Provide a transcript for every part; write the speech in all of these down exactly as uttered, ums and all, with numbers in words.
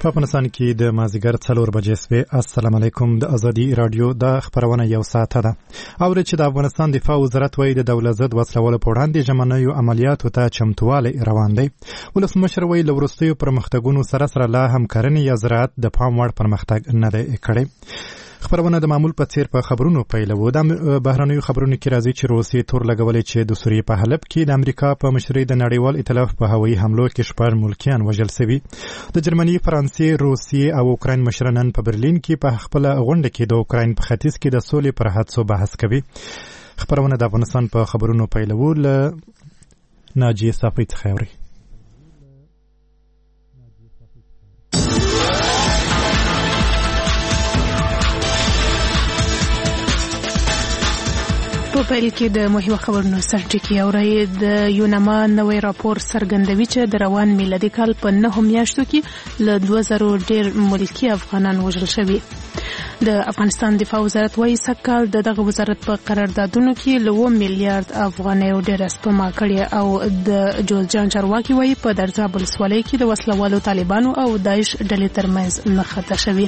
په افغانستان کې د مازیګر څلور بجې سوې. السلام علیکم. د ازادي رادیو د خبرونه یو ساعت ده. او چې د افغانستان دفاع وزارت وایي د دولت ضد وسلوالو په وړاندې ژمنیو عملیاتو ته چمتووالی روان دی. ولسمشر وایي له وروستیو پرمختګونو سره سره لا هم کرنې یا زراعت د پام وړ پرمختګ نه دی کړی. خبرونه د معمول په څیر په خبرونو پیلوو. د بهرنیو خبرونو کې راځي چې روسیې تور لګولې چې د سوریې په حلب کې د امریکا په مشرۍ د نړیوال ائتلاف په هوایي حملو کې شپږ ملکیان وژل شوي. د جرمني، فرانسې، روسیې او اوکراین مشران په برلین کې په خپل غونډه کې د اوکراین په ختیځ کې د سولې پر هڅو بحث کوي. خبرونه د افغانستان په خبرونو پیلوو. له ناجیه صافی څخه اوري. په پیل کې د مهمو خبرونو سرټکی اورئ. د یونما نوی راپور څرګندوي چې د روان میلادي کال په نهو میاشتو کې له دوه زرو ډیر ملکی افغانان وژل شوي. د افغانستان دفاع وزارت وايي سږکال د دغه وزارت په قراردادونو کې له اووه میلیارډ افغانیو ډېره سپما کړې. او د جوزجان چارواکي وايي په درزاب ولسوالۍ کې د وسلوالو طالبانو او داعش ډلې ترمنځ نښته شوي.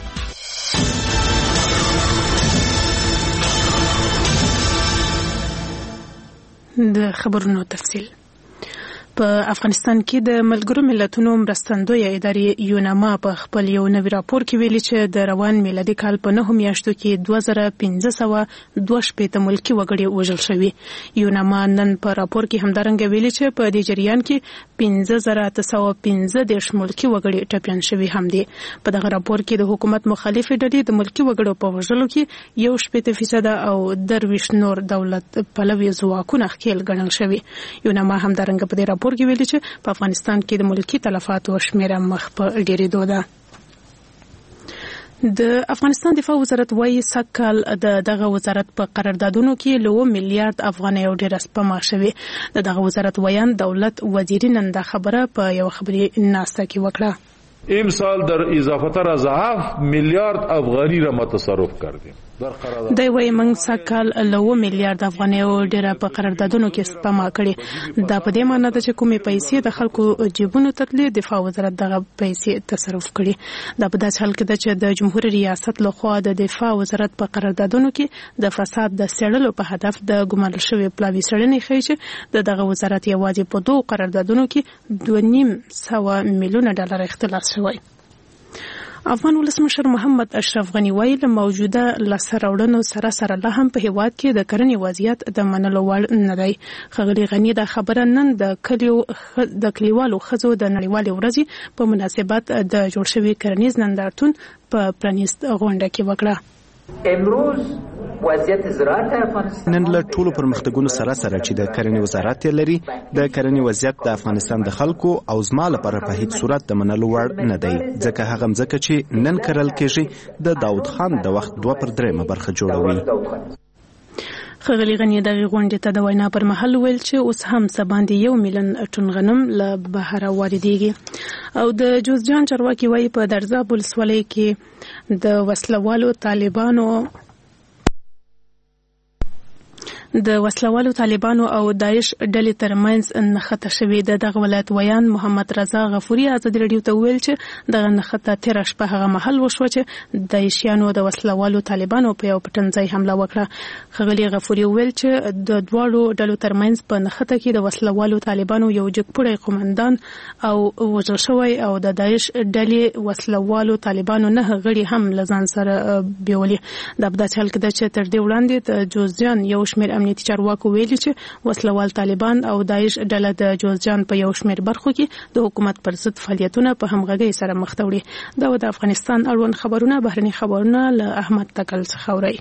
د خبرونو تفصیل. په افغانستان کې د ملګرو ملتونو مرستندویه ادارې یونما په خپل یو نوی راپور کې ویلي چې د روان میلادي کال په نهو میاشتو کې دوه زره پنځه سوه دوه شپېته ملکي وګړي وژل شوي. یونما نن په راپور کې همدارنګه ویلي چې په دې جریان کې پنځه زره اته سوه پنځه دېرش ملکي وګړي ټپیان شوي هم دي. په دغه راپور کې د حکومت مخالفې ډلې د ملکي وګړو په وژلو کې یو شپېته فیصده او درویشت نور دولت پلوي ځواکونه ښکېل ګڼل شوي. یونما همدارنګه په دې راپور کې ویلي چې په افغانستان کې د ملکی تلفاتو شمیره مخ په ډیریدو ده. د افغانستان دفاع وزارت وايي سږکال د دغه وزارت په قراردادونو کې له اووه میلیارډ افغانیو ډېره سپما شوې. د دغه وزارت ویان دولت وزیری نن دا خبره په یو خبري ناسته کې وکړه. امسال در اضافه تر از هفت میلیارد افغانی را ما تصرف کردیم. دی وايي موږ سږکال له اووه میلیارډ افغانیو ډېره په قراردادونو کې سپما کړې. دا په دې معنی ده چې کومې پیسې د خلکو جیبونو ته تللې دفاع وزارت دغه پیسې تصرف کړي. دا په داسې حال کې ده چې د جمهور ریاست لخوا د دفاع وزارت په قراردادونو کې د فساد د څېړلو په هدف د ګمارل شوي پلاوي څېړنې ښیي چې د دغه وزارت یوازې په دوو قراردادونو کې دوه نیم سوه میلیونه ډالر اختلاس شوی. افغان ولسمشر محمد اشرف غنی وایي له موجوده لاسته راوړنو سره سره لا هم په هیواد کې د کرنې وضعیت د منلو وړ نه دی. ښاغلي غني دا خبره نن د کلیو د کلیوالو ښځو د نړیوالې ورځې په مناسبت د جوړ شوي کرنیز نندارتون په پرانیست غونډه کې وکړه. امروز وضعیت زراعت افغانستان نن له ټولو پرمختګونو سره سره چې د کرنې وزارت لري د کرنې وضعیت د افغانستان د خلکو او زما لپاره په هیڅ صورت د منلو وړ نه دی. ځکه هغه مځکه چې نن کرل کېږي د داود خان د وخت دوه پر درېیمه برخه جوړوي. ښاغلي غني دغه غونډې ته د وینا پر مهال ویل چې اوس هم څه باندې یو میلیون ټن غنم له بهره واردېږي. او د جوزجان چارواکي وایي په درزاب ولسوالۍ کې د وسلوالو طالبانو د وسلوالو طالبانو او داعش ډلې ترمنځ نښته شوې. د دغه ولایت ویان محمد رضا غفوري ازادي راډیو ته ویل چې دغه نښته تېره شپه هغه مهال وشوه چې داعشیانو د وسلوالو طالبانو په یو پټنځای حمله وکړه. ښاغلي غفوري ویل چې د دواړو ډلو ترمنځ په نښته کې د وسلوالو طالبانو یو جګپوړی قومندان او وژل شوی او د داعش ډلې وسلوالو طالبانو نه غړي هم له ځان سره بیولي. دا په داسې حال کې ده چې تر دې وړاندې د جوزجان یو شمېر امنیتي چارواکو ویلي چې وسلوال طالبان او داعش ډله د جوزجان په یو شمېر برخو کې د حکومت پر ضد فعالیتونه په همغږۍ سره مخ ته وړي. دا د افغانستان اړوند خبرونه بهرني خبرونه له احمد تکل څخه اورئ.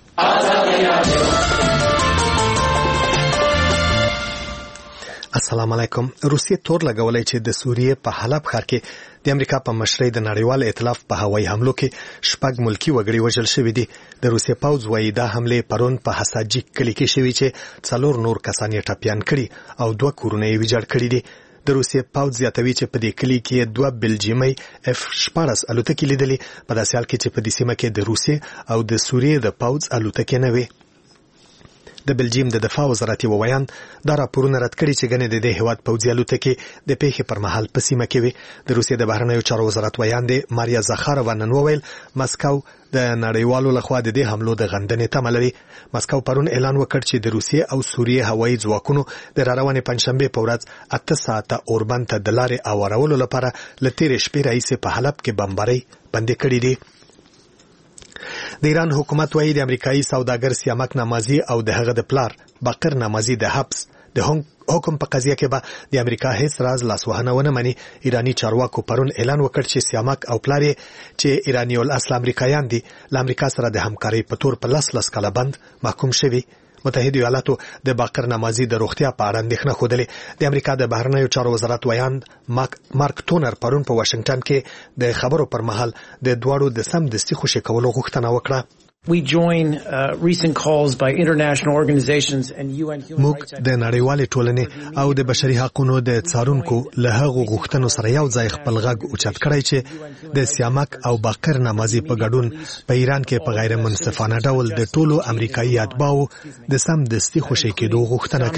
السلام علیکم. روسیې تور لګولې چې د سوریې په حلب ښار کې د امریکا په مشرۍ د نړیوال ائتلاف په هوایي حملو کې شپږ ملکی وګړي وژل شوي دي. د روسیې پوځ وايي دا حملې پرون په حساجیک کلي کې شوي چې څلور نور کسان یې ټپیان کړي او دوه کورونه یې ویجاړ کړي دي. د روسیې پوځ زیاتوي چې په دې کلي کې دوه بلجیمي اف شپاړس الوتکې لیدلې په داسې حال کې چې په دې سیمه کې د روسیې او د سوریې د پوځ الوتکې نه وي. د بلجیم د دفاع وزارت یو ویان دا راپورونه رد کړي چې ګنې د دې هیواد پوځي الوتکې د پیښې پر مهال په سیمه کې وي. د روسیې د بهرنیو چارو وزارت ویان دی ماریا زخارووا نن وویل مسکو د نړیوالو لخوا د دې حملو د غندنې تمه لري. مسکو پرون اعلان وکړ چې د روسیې او سوریې هوایي ځواکونو د راروانې پنځشنبه په ورځ اته ساعته اوربند ته د لارې اورولو لپاره له تېرې شپې راهیسې په حلب کې بمبارۍ بندې کړې دي. د ایران حکومت وايي د امریکایي سوداګر سیامک نمازي او د هغه د پلار باقر نمازي د حبس د حکم په قضیه کې به د امریکا هیڅ راز لاسوهنه ونه مني. ایرانی چارواکو پرون اعلان وکړ چې سیامک او پلار چې ایرانی الاصل امریکایان دي له امریکا سره د همکارۍ په تور په لس لس کاله بند محکوم شوي. متحده ایالاتو د باقر نمازي د روغتیا په اړه اندېښنه ښودلې. د امریکا د بهرنیو چارو وزارت ویان مارک ټونر پرون په واشنگټن کې د خبرو پر مهال د دواړو د سم دستي خوشي کولو غوښتنه وکړه. We join uh, recent calls by international organizations and U N human rights. موږ د نړیوالې ټولنې او د بشري حقوقو د څارونکو له هغو غوښتنو سره یو ځای خپل غږ اوچت کړی چې د سیامک او باقر نمازي په ګډون په ایران کې په غیر منصفانه ډول د ټولو امریکایي اتباعو د سم دستي خوشي کېدو غوښتنه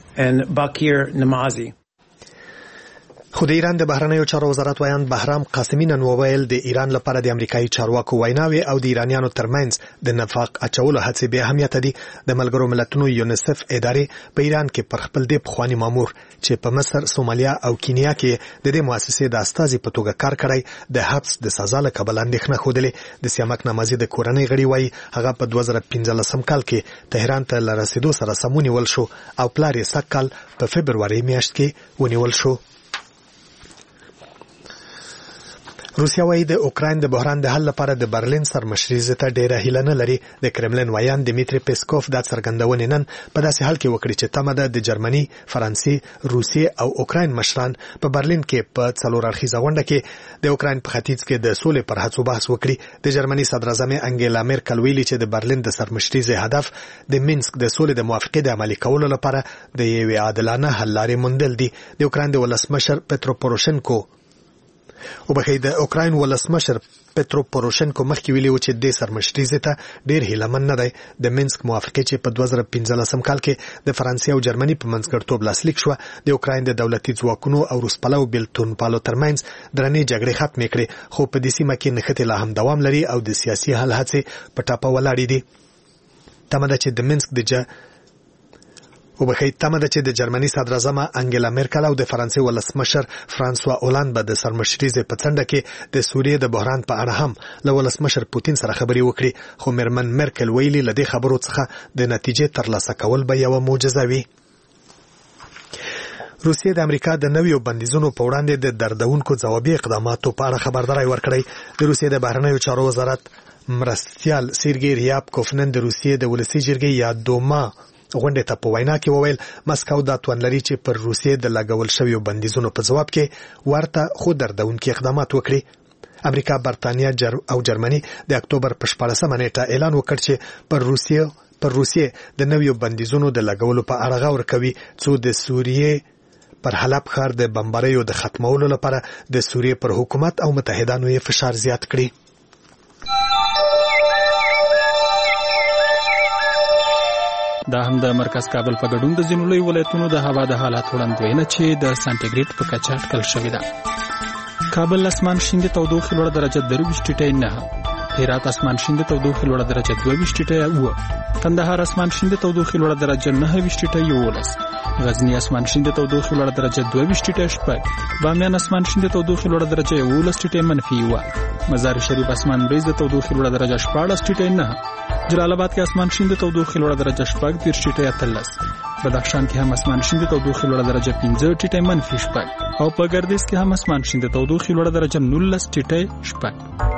کوي. خو د ایران د بهرنیو چارو وزارت ویان بهرام قاسمي نن وویل د ایران لپاره د امریکایي چارواکو ویناوي او د ایرانیانو ترمنځ د نفاق اچولو هڅې بې اهمیته دي. د ملګرو ملتونو یونیسف ادارې په ایران کې پر خپل د پخواني مامور چې په مصر، سومالیا او کینیا کې د دې مؤسسې د استازي په توګه کار کړی د حبس د سزا له کبله اندېښنه ښودلې. د سیامک نمازي د کورنۍ غړي وایي هغه په دوه زره پنځلسم کال کې تهران ته له رسېدو سره سم ونیول شو او پلار یې سږ کال په فبروري میاشت کې ونیول شو. روسیا وايي د اوکراین د بحران د حل لپاره د برلین سرمشري ته ډیره هیله نه لري. د کرملین ویان دمیتری پیسکوف دا څرګندونې نن په داسې حال کې وکړي چې تمه ده د جرمني، فرانسې، روسیې او اوکراین مشران په برلین کې په څلور اړخیزه غونډه کې د اوکراین په ختیځ کې د سولې پر هڅو بحث وکړي. د جرمني صدر اعظم انګیلا مرکل ویلي چې د برلین د سرمشري هدف د مینسک د سولې د موافقې د عملي کولو لپاره د یوې عادلانه حل لارې موندل دي. د اوکراین د ولسمشر پترو پوروشنکو او بخې د اوکراین ولسمشر پترو پوروشنکو مخکې ویلي و چې د سرمشري ته ډېر هیلهمن نه دی. د مینسک موافقې چې په دوه زره پنځلسم کال کې د فرانسې او جرمني په منځګړیتوب لاسلیک شوه د اوکراین د دولتي ځواکونو او روسپلو بیلتونپالو ترمنځ درنې جګړې ختمې کړې. خو په دې سیمه کې نښتې لا هم دوام لري او د سیاسي حل هڅې په ټاپه ولاړې دي. تمه ده چې د مینسک د ج او بخې تمه ده چې د جرمني صدر اعظم انګیلا مرکل او د فرانسې ولسمشر فرانسوا اولاند به د سرمشري په څنډه کې د سوریې د بحران په اړه هم له ولسمشر پوتین سره خبرې وکړي. خو میرمن مرکل ویلي له دې خبرو څخه د نتیجې ترلاسه کول به یوه معجزه وي. روسیې د امریکا د نویو بندیزونو په وړاندې د دردونکو ځوابي اقداماتو په اړه خبرداری ورکړی. د روسیې د بهرنیو چارو وزارت مرستیال سیرګی ریابکوف نن د روسیې د ولسي جرګې یا دوما غونډې ته په وینا کې وویل مسکو دا توان لري چې پر روسیې د لګول شویو بندیزونو په ځواب کې ورته خو دردونکي اقدامات وکړي. امریکا، برتانیا او جرمني د اکتوبر په شپاړسمه نیټه اعلان وکړ چې پر روسیې پر روسیې د نویو بندیزونو د لګولو په اړه غور کوي څو د سوریې پر حلب ښار د بمباریو د ختمولو لپاره د سوریې پر حکومت او متحدانو یې فشار زیات کړي. دا هم د مرکز کابل په ګډون د ځینو لویو ولایتونو د هوا د حالات وړاندوینه چې د سانټیګریډ په کچه اټکل شوې ده. کابل اسمان شین د تودوخې لوړه درجه درویشت ټیټه نه، هرات اسمان شین د تودوخې لوړه درجه دوه ویشت ټیټه اوه، کندهار اسمان شین د تودوخې لوړه درجه نهه ویشت ټیټه یولس، غزنی اسمان شین د تودوخې لوړه درجه دوه ویشت ټیټه شپږ، بامیان اسمان شین د تودوخې لوړه درجه یولس ټیټه منفي اوه، مزار شریف اسمان ریز د تودوخې لوړه درجه شپاړس ټیټه نه، جلال آباد کې اسمان شین د تودوخې لوړه درجه شپږ دېرش ټیټه اتلس، بدخشان کې هم اسمان شین د تودوخې لوړه درجه پنځه ټیټه منفي شپږ او په ګردیز کې هم اسمان شین د تودوخې لوړه درجه نولس ټیټه شپږ.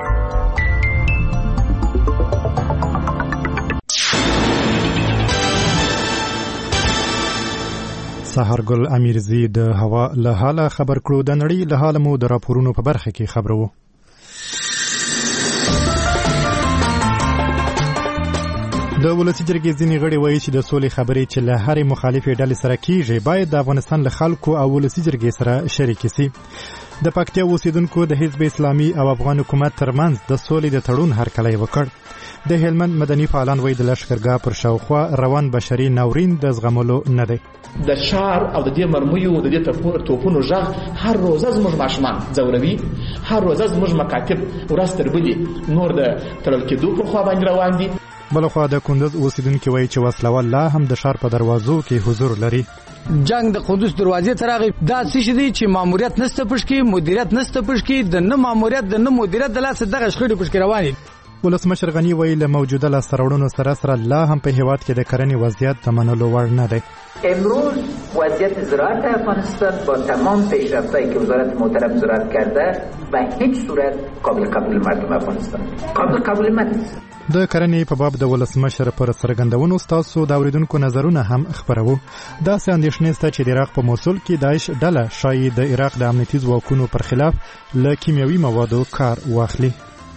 سحرګل امیرزی د هوا له حاله خبر کړو. د نړۍ له حاله مو د راپورونو په برخه کې خبرو. د ولسی جرګې ځینې غړي وایي چې د سولې خبرې چې له هرې مخالفې ډلې سره کیږي باید د افغانستان له خلکو او ولسی جرګې سره شریک شي. د پکتیا اوسیدونکو د حزب اسلامي او افغان حکومت ترمنځ د سولې د تړون هرکلی وکړ. د هلمند مدني فعالان وایي د لښکرګاه پر شاوخوا روان بشري ناورین د زغملو نه دی. د شعر او د دې مرمیو د دې توپونو غږ هر روزه زموږ ماشومان ځوروي، هر روزه زموږ مکاتب ورځ تر بلې نور د تړل کېدو په خوا باندې روان دي. بلخوا د کندوز اوسیدونکي وایي چې وسلوال لا هم د ښار په دروازو کې حضور لري. جنگ د قدس دروازې ته راغی. دا څه شي دي چې ماموریت نسته پښ کې، مدیریت نسته پښ کې، د نه ماموریت د نه مدیریت د لاسه دغه شخړې پښ کې روانې. ولسمشر غني وایي له موجوده لاسته راوړنو سره سره لا هم په هیواد کې د کرنې وضعیت د منلو وړ نه دی. امروز وضعیت زراعت افغانستان با تمام پیشرفت‌هایی که وزارت محترم زراعت کرده به هیچ صورت قابل قبول مردم افغانستان قابل قبول نیست. د کرنې په باب د ولسمشر پر څرګندونو ستاسو د اوریدونکو نظرونه هم خبرو. داسې اندېښنې شته چې د عراق په موصل کې داعش ډله شایي د عراق د امنیتي ځواکونو پر خلاف له کیمیاوي موادو کار واخلي.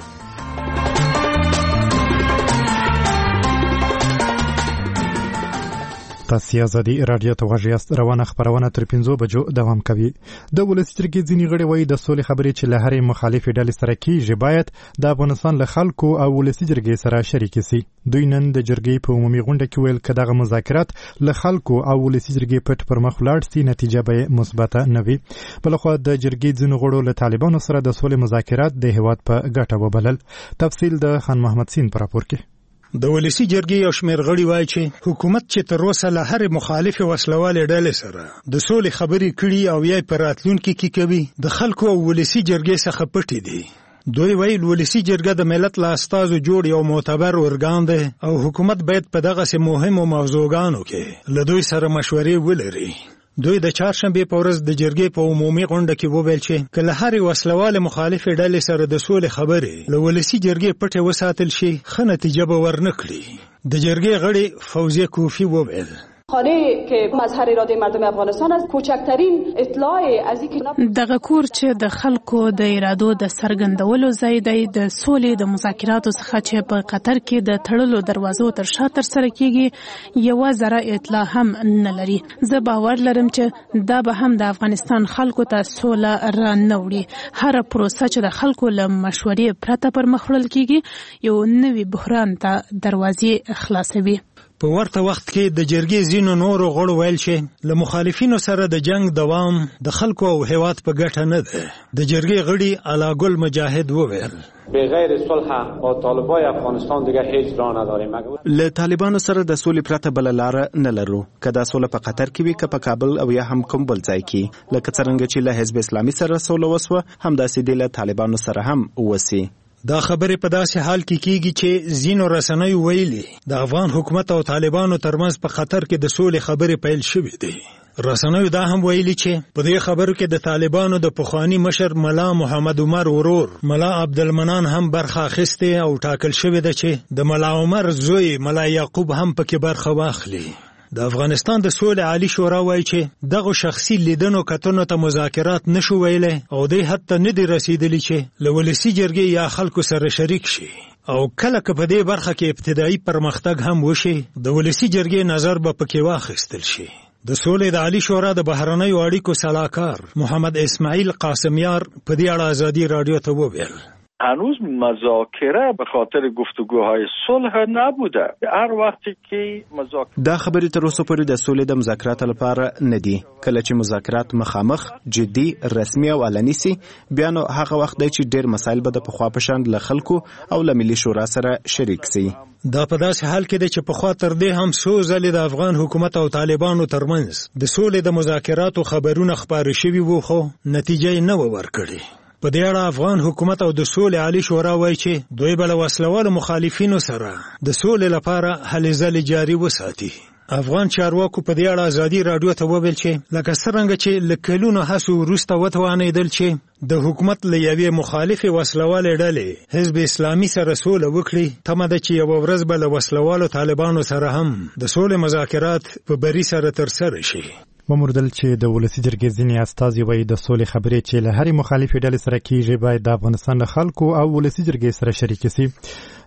تاسو ازادي رادیو ته غږ یاست. روانه خبرونه تر پنځو بجو دوام کوي. د ولسي جرګې ځینې غړي وایي د سولې خبرې چې له هرې مخالفې ډلې سره کیږي باید د افغانستان له خلکو او ولسي جرګې سره شریکې سي. دوی نن د جرګې په عمومي غونډه کې ویل که دغه مذاکرات له خلکو او ولسي جرګې پټ پر مخ ولاړ سي نتیجه به مثبته نه وي. بلخوا د جرګې ځینو غړو له طالبانو سره د سولې مذاکرات د هیواد په ګټه وبلل. تفصیل د خان محمد سین پر راپور کې. د ولسی جرګې یو شمېر غړي وایي چې حکومت چې تر اوسه له هرې مخالفې وسلوالې ډلې سره د سولې خبرې کړي او یا په راتلونکي کې کوي د خلکو او ولسی جرګې څخه پټې دي. دوی وایي ولسی جرګه د ملت له استازو جوړ یو معتبر ارګان دی او حکومت باید په دغسې مهمو موضوعګانو کې له دوی سره مشورې ولري. دوی د چهارشنبې په ورځ د جرګې په عمومي غونډه کې وویل چې که له هرې وسلوالې مخالفې ډلې سره د سولې خبرې له ولسي جرګې پټې وساتل شي ښه نتیجه به ورنه کړي. د جرګې غړي فوزیه کوفی وویل خانه که مظهر اراده مردم افغانستان است کوچکترین اطلاع از اینکه دغه کور چې د خلکو د ارادو د څرګندولو ځای دی د سولې د مذاکراتو څخه چې په قطر کې د تړلو دروازو تر شا ترسره کیږي یوه ذره اطلاع هم نه لري. زه باور لرم چې دا به هم د افغانستان خلکو ته سوله را نه وړي. هره پروسه چې د خلکو له مشورې پرته پر مخ وړل کیږي یو نوي بحران ته دروازې خلاصوي. په ورته وخت کې د جرګې ځینو نورو غړو ویل چې له مخالفینو سره د جنگ دوام د خلکو او هیواد په ګټه نه ده. د جرګې غړي علا ګل مجاهد وویل به غیر صلح با طالبای افغانستان دیگه هیچ راه نداریم. له طالبانو سره د سولې پرته بل لار نه لرو. که دا سوله په قطر کې وي که په کابل او یا هم کوم بل ځای کې. لکه څرنګه چې له حزب اسلامي سره سوله وسوه همداسې دې له طالبانو سره هم وسی. دا خبرې په داسې حال کې کیږي چې ځینو رسنیو ویلي د افغان حکومت او طالبانو ترمنځ په قطر کې د سولې خبرې پیل شوې دي. رسنیو دا هم ویلي چې په دې خبرو کې د طالبانو د پخوانی مشر ملا محمد عمر ورور ملا عبدالمنان هم برخه اخیستې او ټاکل شوې ده چې د ملا عمر زوی ملا یعقوب هم پکې برخه واخلي. د افغانستان د سولې عالی شورا وایي چې دغه شخصي لیدنو کتنو ته مذاکرات نشو ویلې او دوی حتی نه دي رسیدلی چې له ولسي جرګې یا خلکو سره شریک شي او کله که په دې برخه کې ابتدایي پرمختګ هم وشي د ولسي جرګې نظر به پکې واخیستل شي. د سولې د عالی شورا د بهرنیو اړیکو سلاکار محمد اسماعیل قاسمیار په دې اړه ازادي رادیو ته وویل هنوز مذاکره به خاطر گفتگوهای صلح نبوده. هر وقتی که مذاکره دا خبرې تر اوسه پورې د سولې د مذاکرات لپاره نه دي. کله چې مذاکرات مخامخ جدي رسمي او علني سي بیا نو هغه وخت دی چې ډېر مسایل به د پخوا په شان له خلکو او له ملي شورا سره شریک سي. دا په داسې حال کې دی چې پخوا تر دې هم څو ځلې د افغان حکومت او طالبانو ترمنځ د سولې د مذاکراتو خبرونه خپاره شوي وو خو نتیجه یې نه وه ورکړې. په دې اړه افغان حکومت او د سولې عالی شورا وایي چې دوی به له وسلوالو مخالفینو سره د سولې لپاره هلې ځلې جاري وساتي. افغان چارواکو په دې اړه ازادي رادیو ته وویل چې لکه څرنګه چې له کلونو هڅو وروسته وتوانېدل چې د حکومت له یوې مخالفې وسلوالې ډلې حزب اسلامي سره سوله وکړي، تمه ده چې یوه ورځ به له وسلوالو طالبانو سره هم د سولې مذاکرات په بري سره ترسره شي. وموردل چې د ولسي جرګې ځینې استازي وایي د سولې خبرې چې له هرې مخالفې ډلې سره کیږي باید د افغانستان له خلکو او ولسي جرګې سره شریکې سي.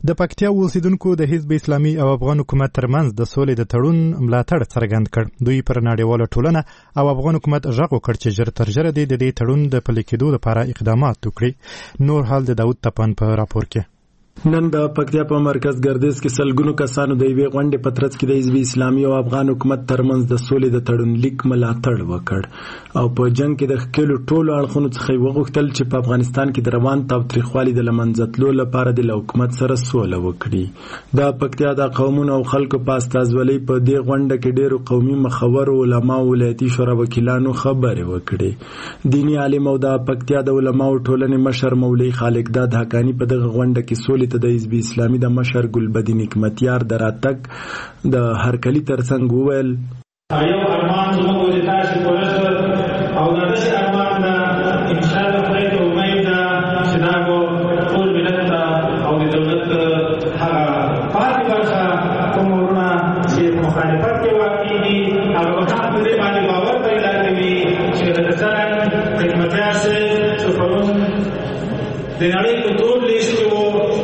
د پکتیا اوسیدونکو د حزب اسلامي او افغان حکومت ترمنځ د سولې د تړون ملاتړ څرګند کړ. دوی پر نړیواله ټولنه او افغان حکومت غږ وکړ چې ژر تر ژره د دې تړون د پلي کېدو لپاره اقدامات وکړي. نور حال د داود تپان په راپور کې. نن د پکتیا په مرکز ګردیز کې سلګونو کسانو د یوې غونډې په ترڅ کې د حزب اسلامي او افغان حکومت ترمنځ د سولې د تړون لیک ملاتړ وکړ او په جنگ کې د ښکېلو ټولو اړخونو څخه وغوښتل چې په افغانستان کې د روان تاوتریخوالي د له منځه تلو لپاره د حکومت سره سوله وکړي. د پکتیا د قومونو او خلکو په استازولۍ په دې غونډه کې ډېرو قومي مخورو علماو ولایتي شورا وکیلانو خبرې وکړې. دیني عالم او د پکتیا د علماو ټولنې مشر مولوي خالق داد حقانی په دغه غونډه کې سولې ته د حزب اسلامي د مشر ګلبدین حکمتیار د راتګ د هرکلي ترڅنګ وویل یو ارمان زموږ د تاسو پرسته او د دې ارمان د ان شاء الله خیر او امید چې دا ټول ملت او د دولت هغه پاتې برخه کومونه چې مخالفت کې واقع دي هغه په دې باندې باور پیدا کوي چې د ځان حکمتیار سره سفرون د نړۍ په ټول لیست کې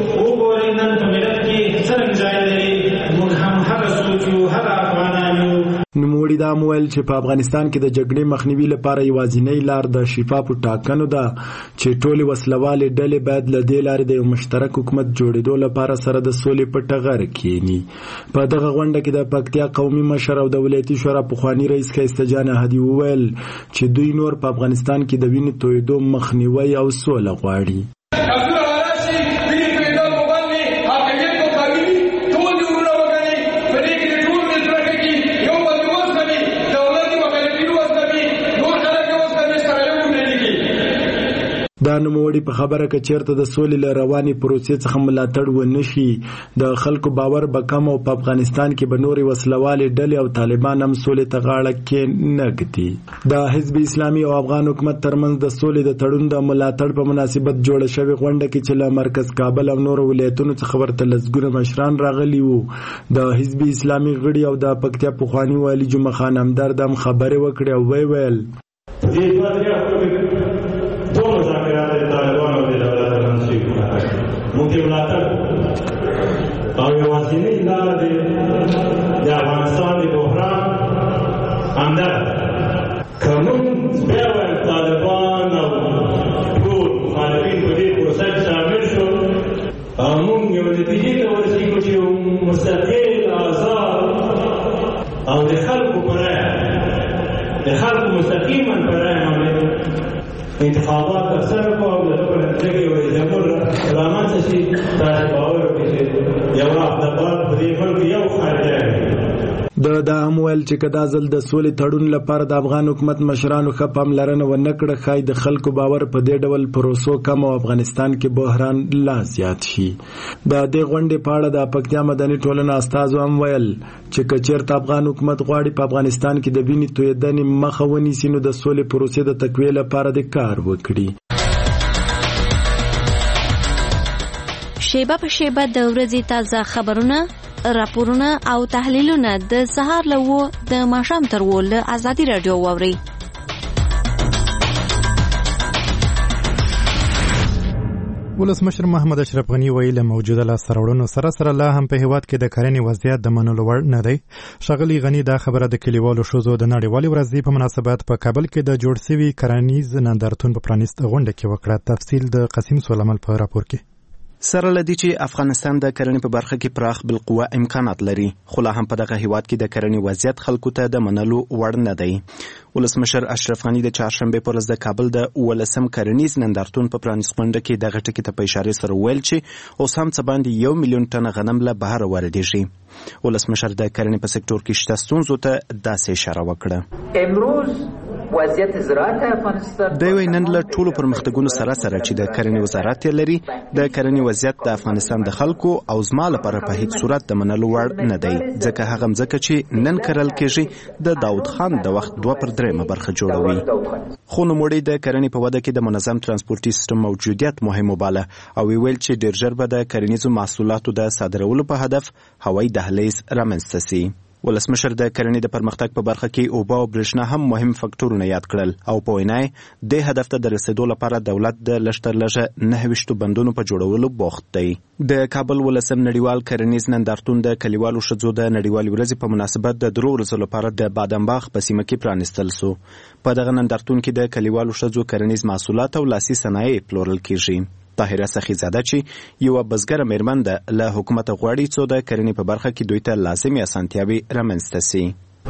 نوموړي دا مویل چې په افغانستان کې د جګړې مخنیوي لپاره یوازینۍ لار د شفافو ټاکنو ده چې ټولې وسلوالې ډلې باید له دې لارې د یو مشترک حکومت جوړېدو لپاره سره د سولې په ټغر کېني. په دغه غونډه کې د پکتیا قومي مشر او د ولایتي شورا پخواني رئیس ښایسته جان احدي وویل چې دوی نور په افغانستان کې د وینې تویېدو مخنیوی او سوله غواړي. دا نوموړي په خبره کې چیرته د سولې له رواني پروسې څخه ملاتړ ونشي د خلکو باور به کم او په افغانستان کې به نورې وسلوالې ډلې او طالبان هم سولې ته غاړه کې نه ږدي. د حزب اسلامي او افغان حکومت ترمنځ د سولې د تړون د ملاتړ په مناسبت جوړه شوې غونډه کې چې له مرکز کابل او نورو ولایتونو څخه ورته لسګونه مشران راغلي وو. د حزب اسلامي غړي او د پکتیا پخواني والي جمعه خان همدرد هم خبرې وکړې او وی ویل دو مذاکرات طالبان او د دولت ترمنځ ممکن ملاتړ او یوازینۍ لاره د افغانستان د بحران همدا که موږ بیا وایو طالبان او ټول مخالفین په دې پروسه کې شامل شو او موږ یو نتیجې ته ورسېږو چې یو مستقل آزاد او د خلکو په رایه د خلکو مستقیما په رایه انتخابات ترسره کو او د خپل نتیجې او جمهور رامنځته شي تاسو باور وکړئ چې یو افغان په دې ملک یو خارجي د دا هم ویل چې کدا ځل د سولې تړون لپاره د افغان حکومت مشرانو ښه پاملرنه ونه کړه ښایي د خلکو باور په دې ډول پروسو کم او افغانستان کې بحران لا زیات شي. د دې غونډې په اړه د پکتیا مدني ټولنې استازو هم ویل چې که چېرته افغان حکومت غواړي په افغانستان کې د وینې تویېدنې مخه ونیسي نو د سولې پروسې د تقویې لپاره د کار وکړي. شیبه په شیبه د ورځې تازه خبرونه، راپورونه او تحلیلونه د سهار له وو د ماښام تر وو له ازادي رادیو واورئ. ولسمشر محمد اشرف غنی ویل موجوده لاسته راوړنو سره سره لا هم په هیواد کې د کرنې وضعیت د منلو وړ نه دی. ښاغلي غنی دا خبره د کلیوالو ښځو د نړیوالې ورځې په مناسبت په کابل کې د جوړ شوي کرنیز نندارتون په پرانیست غونډه کې وکړه. تفصیل د قاسم سلیمان په راپور کې. سره لدی چې افغانستان د کرنې په برخه کې پراخ بالقوه امکانات لري، خو لا هم په دغه هیواد کې د کرنې وضعیت خلکو ته د منلو وړ نه دی. ولسمشر اشرف غنی د چهارشنبه په ورځ د کابل د ولسم کرنیز نندارتون په پرانیست غونډه کې دغه ټکي ته په اشاره سره ویل چې اوس هم څه باندې یو میلیون ټنه غنم له بهر واردېږي. ولسمشر د کرنې په سکتور کې شته ستونزو ته داسې اشاره وکړه. امروز وضعیت زراعت افغانستان د وی نن له ټولو پرمختګونو سره سره چې د کرنې وزارت لري، د کرنې وضعیت د افغانستان د خلکو او زما لپاره په هیڅ صورت د منلو وړ نه دی، ځکه هغه مځکه چې نن کرل کېږي د داود خان د وخت دوه پر درېیمه برخه جوړوي. خو نوموړي د کرنې په وده کې د منظم ترانسپورتي سیستم موجودیت مهم وباله او ویل چې ډېر ژر به د کرنیزو محصولاتو د صادرولو په هدف هوایي دهلیز رامنځته سي. ولسمشر د کرنې د پرمختګ په برخه کې اوبه او برېښنا هم مهم فکټورونه یاد کړل او په وینا یې دې هدف ته د رسیدو لپاره دولت د لږ تر لږه نهه ویشتو بندونو په جوړولو بوخت دی. د کابل ولسم نړیوال کرنیز نندارتون د کلیوالو ښځو د نړیوالې ورځې په مناسبت د درو ورځو لپاره د بادامباغ په سیمه کې پرانیستل سو. په دغه نندارتون کې د کلیوالو ښځو کرنیز محصولات او لاسي صنایع پلورل کیږي. طاهره سخیزاده چې یو بزګر میرمن ده له حکومت غواړي څو د کرنې په برخه کې دوی ته لازمي اسانتیاوي رامنځته سي.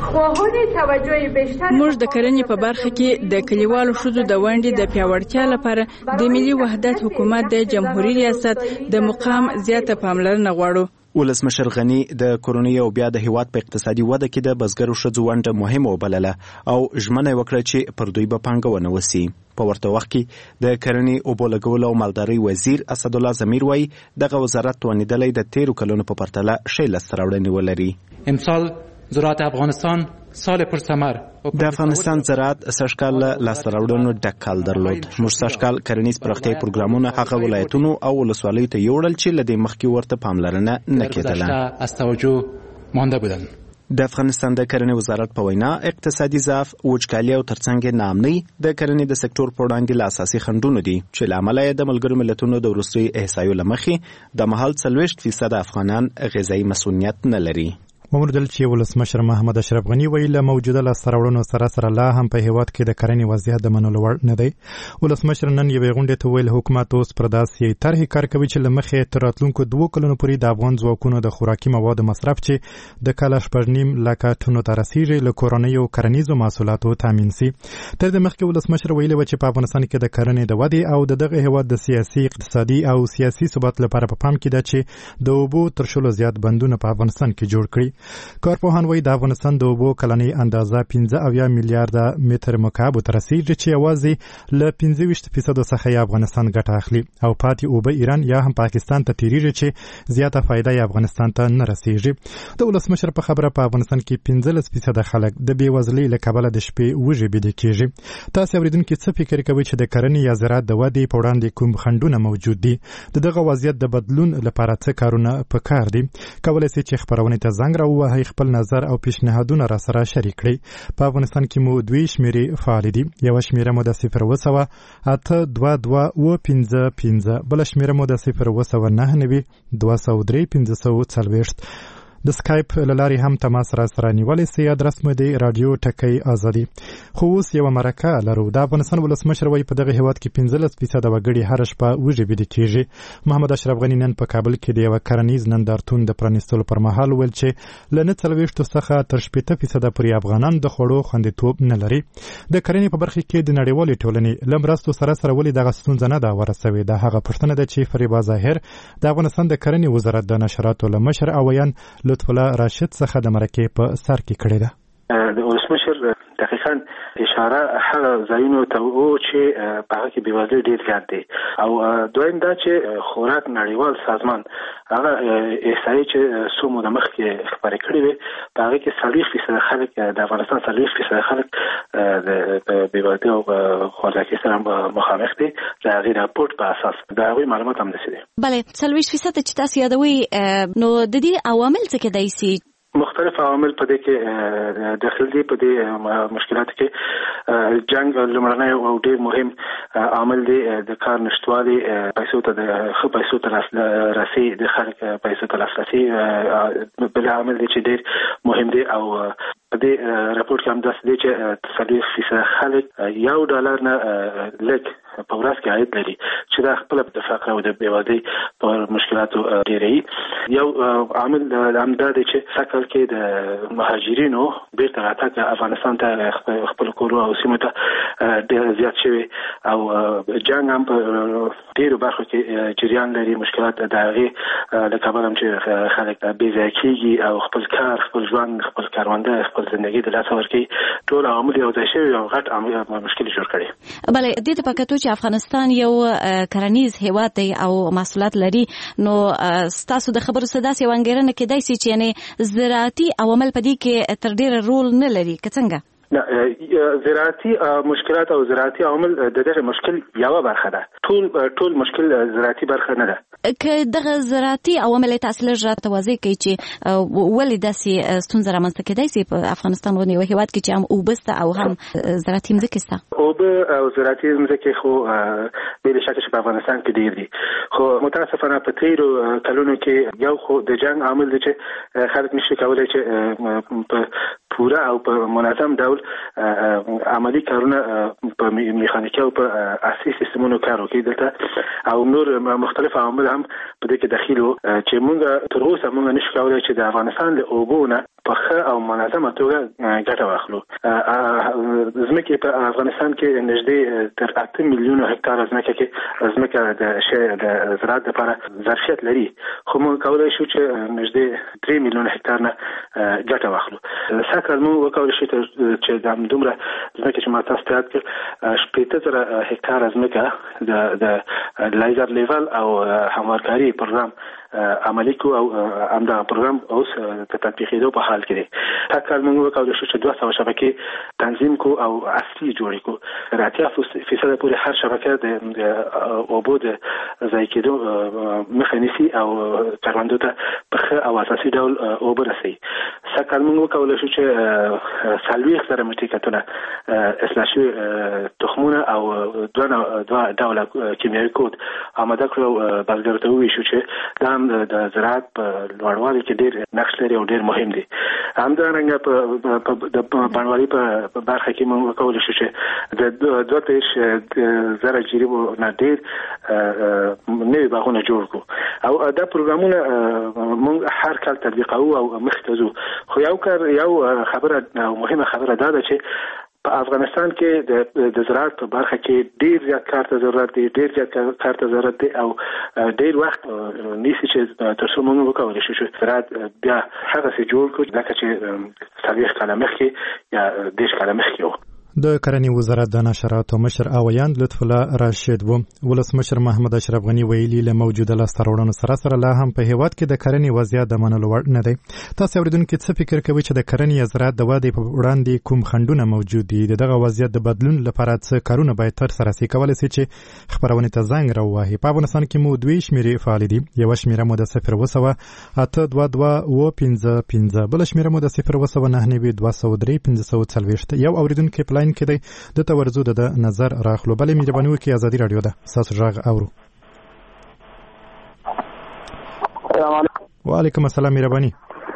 موږ د کرنې په برخه کې د کلیوالو ښځو د ونډې د پیاوړتیا لپاره د ملي وحدت حکومت د جمهوریت ریاست د مقام زیاته پاملرنه غواړو. ولسمشر غنی د کورونی او بیا د هیواد په اقتصادي وده کې د بزګرو ښځو ونډه مهمه وبلله او ژمنه وکړه چې پر دوی به پانګونه وسي. په ورته وخت کې د کرنې اوبو لګولو او مالدارۍ وزیر اسدالله ضمیر وایي دغه وزارت توانیدلی د تیرو کلونو په پرتله ښې لاسته راوړنې ولري. امسال زراعت افغانستان سال پرثمر د افغانستان زراعت سږکال له لاسته راوړنو ډک کال درلود. موږ سږکال کرنیز پراختیایي پروګرامونه هغه ولایتونو او ولسوالیو ته یوړل چې له دې مخکې ورته پاملرنه نه کېدله. از توجه مانده بودن. د افغانستان د کرنې وزارت په وینا اقتصادي ضعف، وچکالي او ترڅنګ ناامنۍ د کرنې د سکتور په وړاندې له اساسي خنډونو دي چې له امله یې د ملګرو ملتونو د وروستیو احصایو له مخې د مهال څلوېښت فیصده افغانان غذایي مسؤلیت نه لري. ومردل چې ولسمشر محمد اشرف غنی ویل له موجوده لاسته راوړنو سره سره لا هم په هیواد کې د کرنې وضعیت د منلو وړ نه دی. ولسمشر نن یوې غونډې ته ویل حکومت اوس پر داسې طرحې کار کوي چې له مخې تر راتلونکو دوو کلونو پورې د افغان ځواکونو د خوراکي موادو مصرف چې د کال شپږ نیم لکه ټنو ته رسیږي له کورنیو کرنیزو محصولاتو تامین سي. تر دې مخکې ولسمشر ویلي و چې په افغانستان کې د کرنې د ودې او د دغه هیواد د سیاسي، اقتصادي او سیاسي ثبات لپاره په پام کې ده چې د اوبو تر شلو زیات بندونه په افغانستان کې جوړ کړي. کارپوهان وایي د افغانستان د اوبو کلنۍ اندازه پنځه اویا میلیارډه متر مکعب ته رسیږي چې یوازې له پنځه ویشت فیصده څخه یې افغانستان ګټه اخلي او پاتې اوبه ایران یا هم پاکستان ته تیریږي چې زیاته فایده یې افغانستان ته نه رسیږي. د ولسمشر په خبره په افغانستان کې پنځلس فیصده خلک د بېوزلۍ له کبله د شپې وږي بېده کېږي. تاسې اورېدونکي څه فکر کوئ چې د کرنې یا زراعت د ودې په وړاندې کوم خنډونه موجود دي؟ د دغه وضعیت د بدلون لپاره څه کارونه پکار دي؟ کولی سئ چې خپرونې ته زنګ راووهئ، خپل نظر او پیشنهادونه را سره شریک کړئ. په افغانستان کې مو دوی شمیرې فعال دي. یو شمیره مو د صفر اوه سوه اته دوه دوه اوه پنځه پنځه، بل شمیره مو د صفر اوه سوه نهه نوي دوه سوه درې پنځه سوه څلوېښت. د سکایپ له لارې هم تماس را سره نیولی سي. ادرس مو دی رادیو ټکی ازادي. خو اوس یوه مرکه لرو. د افغانستان ولسمشر وایي په دغه هیواد کې پنځلس فیصده وګړي هره شپه وږي بېده کېږي. محمد اشرف غني نن په کابل کې د یوه کرنیز نندارتون د پرانیستلو پر مهال ویل چې له نه څلوېښتو څخه تر شپېته فیصده پورې افغانان د خوړو خوندیتوب نه لري. د کرنې په برخه کې د نړیوالې ټولنې له مرستو سره سره ولې دغه ستونزه نه ده ورسوې؟ دا هغه پوښتنه ده چې فریبا ظاهر د افغانستان د کرنې وزارت د نشراتو له مشر اویان لطف الله راشد څخه د مرکې په سر کې کړې ده. د ولسمشر دقیقاً اشاره هغه ځایونو ته و چې په هغه کې بېوزلي ډېر زیات دی او دویم دا چې خوراک نړیوال سازمان هغه احصایې چې څو موده مخکې خپرې کړې وې په هغه کې څلوېښت فیصده خلک د افغانستان څلوېښت فیصده خلک د بېوزلۍ او خوارځواکۍ سره مخامخ دي. د هغې راپورټ په اساس د هغوی معلومات همداسې دي. بلې څلوېښت فیصده چې تاسو یادوئ نو د دې عوامل څه کېدای سي؟ مختلف عوامل په دې کې داخل دي. په دې مشکلاتو کې جنگ لومړنی او ډېر مهم عامل دی. د کار نشتوالي، پیسو ته د ښه پیسو ته لاسرسي، د خلک پیسو ته لاسرسي بل عامل دی چې ډېر مهم دی. او په دې راپورټ کې هم داسې دی چې څلوېښت فیصده خلک یو ډالر نه لږ په ورځ کې عاید لري چې دا خپله د فقر او د بېوزلۍ په مشکلاتو ډېروي. یو عامل همدا دی چې سږ کال کې د مهاجرینو بیرته راتګ افغانستان ته خپل کورو او سیمو ته ډېر زیات شوی او جنګ هم په ډېرو برخو کې جریان لري. مشکلات د هغې له کبله هم چې خلک بېځایه کېږي او خپل کار، خپل ژوند، خپل کارونده، خپل زندګي د لاسه ورکوي. ټول عوامل یو ځای شوي او غټ مشکل جوړ کړي. بلې دې ته په کتو چې افغانستان یو کرنیز هیواد دی او محصولات لري، نو ستاسو د خبرو څخه داسې یوه انګېرنه کېدای سي چې یعنې زراعتي عوامل په دې کې تر ډېره رول نه لري، که څنګه؟ نه، زراعتي مشکلات او زراعتي عوامل د دغه مشکل یوه برخه ده. ټول ټول مشکل زراعتي برخه نه ده. که دغه زراعتي عوامل تاسو لږ راته واضح کړئ چې ولې داسې ستونزه رامنځته کېدای شي په افغانستان غوندې یو هېواد کې چې هم اوبه شته او هم زراعتي مځکې شته. اوبه او زراعتي مځکې خو بې شکه چې په افغانستان کې ډېر دي، خو متاسفانه په تېرو کلونو کې یو خو د جنګ عامل دی چې خلک نشي کولی چې په پوره او په منظم ډول عملی کارونه په میخانیکي او په عصري سیستمونو کار وکړي دلته، او نور مختلف عوامل هم په دې کې دخیل وو چې موږ تر اوسه موږ نشو کولی چې د افغانستان له اوبو نه په ښه او منظمه توګه ګټه واخلو. ځمکې په افغانستان کې نږدې تر اته میلیونه هکتاره ځمکه کې ځمکه د شی د زراعت لپاره ظرفیت لري، خو موږ کولی شو چې نږدې درې میلیونه هکتار نه ګټه واخلو. سږکال موږ وکولی شو چې د همدومره ځمکې چې ما تاسو ته یاد کړ شپېته زره هکتاره ځمکه د د لایزر لیول او همکاري پروګرام عملي کو او همدا پروګرام اوس په تطبیقېدو په حال کې دی. سږکال موږ وکولی شو چې دوه سوه شبکې تنظیم کو او اصلي جوړې کو. تر اتیا فیصده پورې هر شبکه د اوبو د ضایع کېدو مخه نیسي او کروندو ته په ښه او اساسي ډول اوبه رسوي. سږکال موږ وکولی شو چې څلوېښت زره مټري ټنه اصلاح شوي تخمونه او دوه ډوله کیمیاوي کود آماده کړو، بزګرو ته وویشو چې دا د زراعت په لوړوالي کې ډېر نقش لري او ډېر مهم دی. همدارنګه په د بڼوالۍ په برخه کې موږ وکولی شو چې د دوه دېرش زره جریبو نه ډېر نوي باغونه جوړ کړو، او دا پروګرامونه موږ هر کال تطبیقوو او مخکې ته ځو. خو یو کار یو خبره او مهمه خبره دا ده چې په افغانستان کې د زراعت په برخه کې ډېر زیات کار ته ضرورت دی، ډېر زیات کار ته ضرورت دی، او ډېر وخت نیسي چې تر څو موږ وکولی شو چې زراعت بیا هغسې جوړ کړو لکه چې څلوېښت کاله مخکې یا دېرش کاله مخکې و. د کرنې وزارت د نشراتو مشر اویاند لطف الله راشد و. ولسمشر محمد اشرف غنی ویلي له موجوده لاسته راوړنو سره سره لا هم په هیواد کې د کرنې وضعیت د منلو وړ نه دی. تاسو اوریدونکو څه فکر کوئ چې د کرنې یا زراعت د ودې په وړاندې کوم خنډونه موجود دي؟ دغه وضعیت د بدلون لپاره څه کارونه باید ترسره شي؟ کولی شئ چې خپرونې ته زنګ راووهئ. په افغانستان کې مو دوې شمېرې فعالې دي، یوه شمېره مو د صفر اوه سوه اته دوه دوه اوه پنځه پنځه، بله شمېره مو د صفر اوه سوه نهه نوي دوه سوه درې پنځه سوه څلوېښت. یو اوریدونکی په لاین کې دی، دته ورځو د نظر راخلو. بلې مهرباني وکړئ، ازادي راډیو ده، ستاسو غږ اورو. وعلیکم السلام، مهرباني.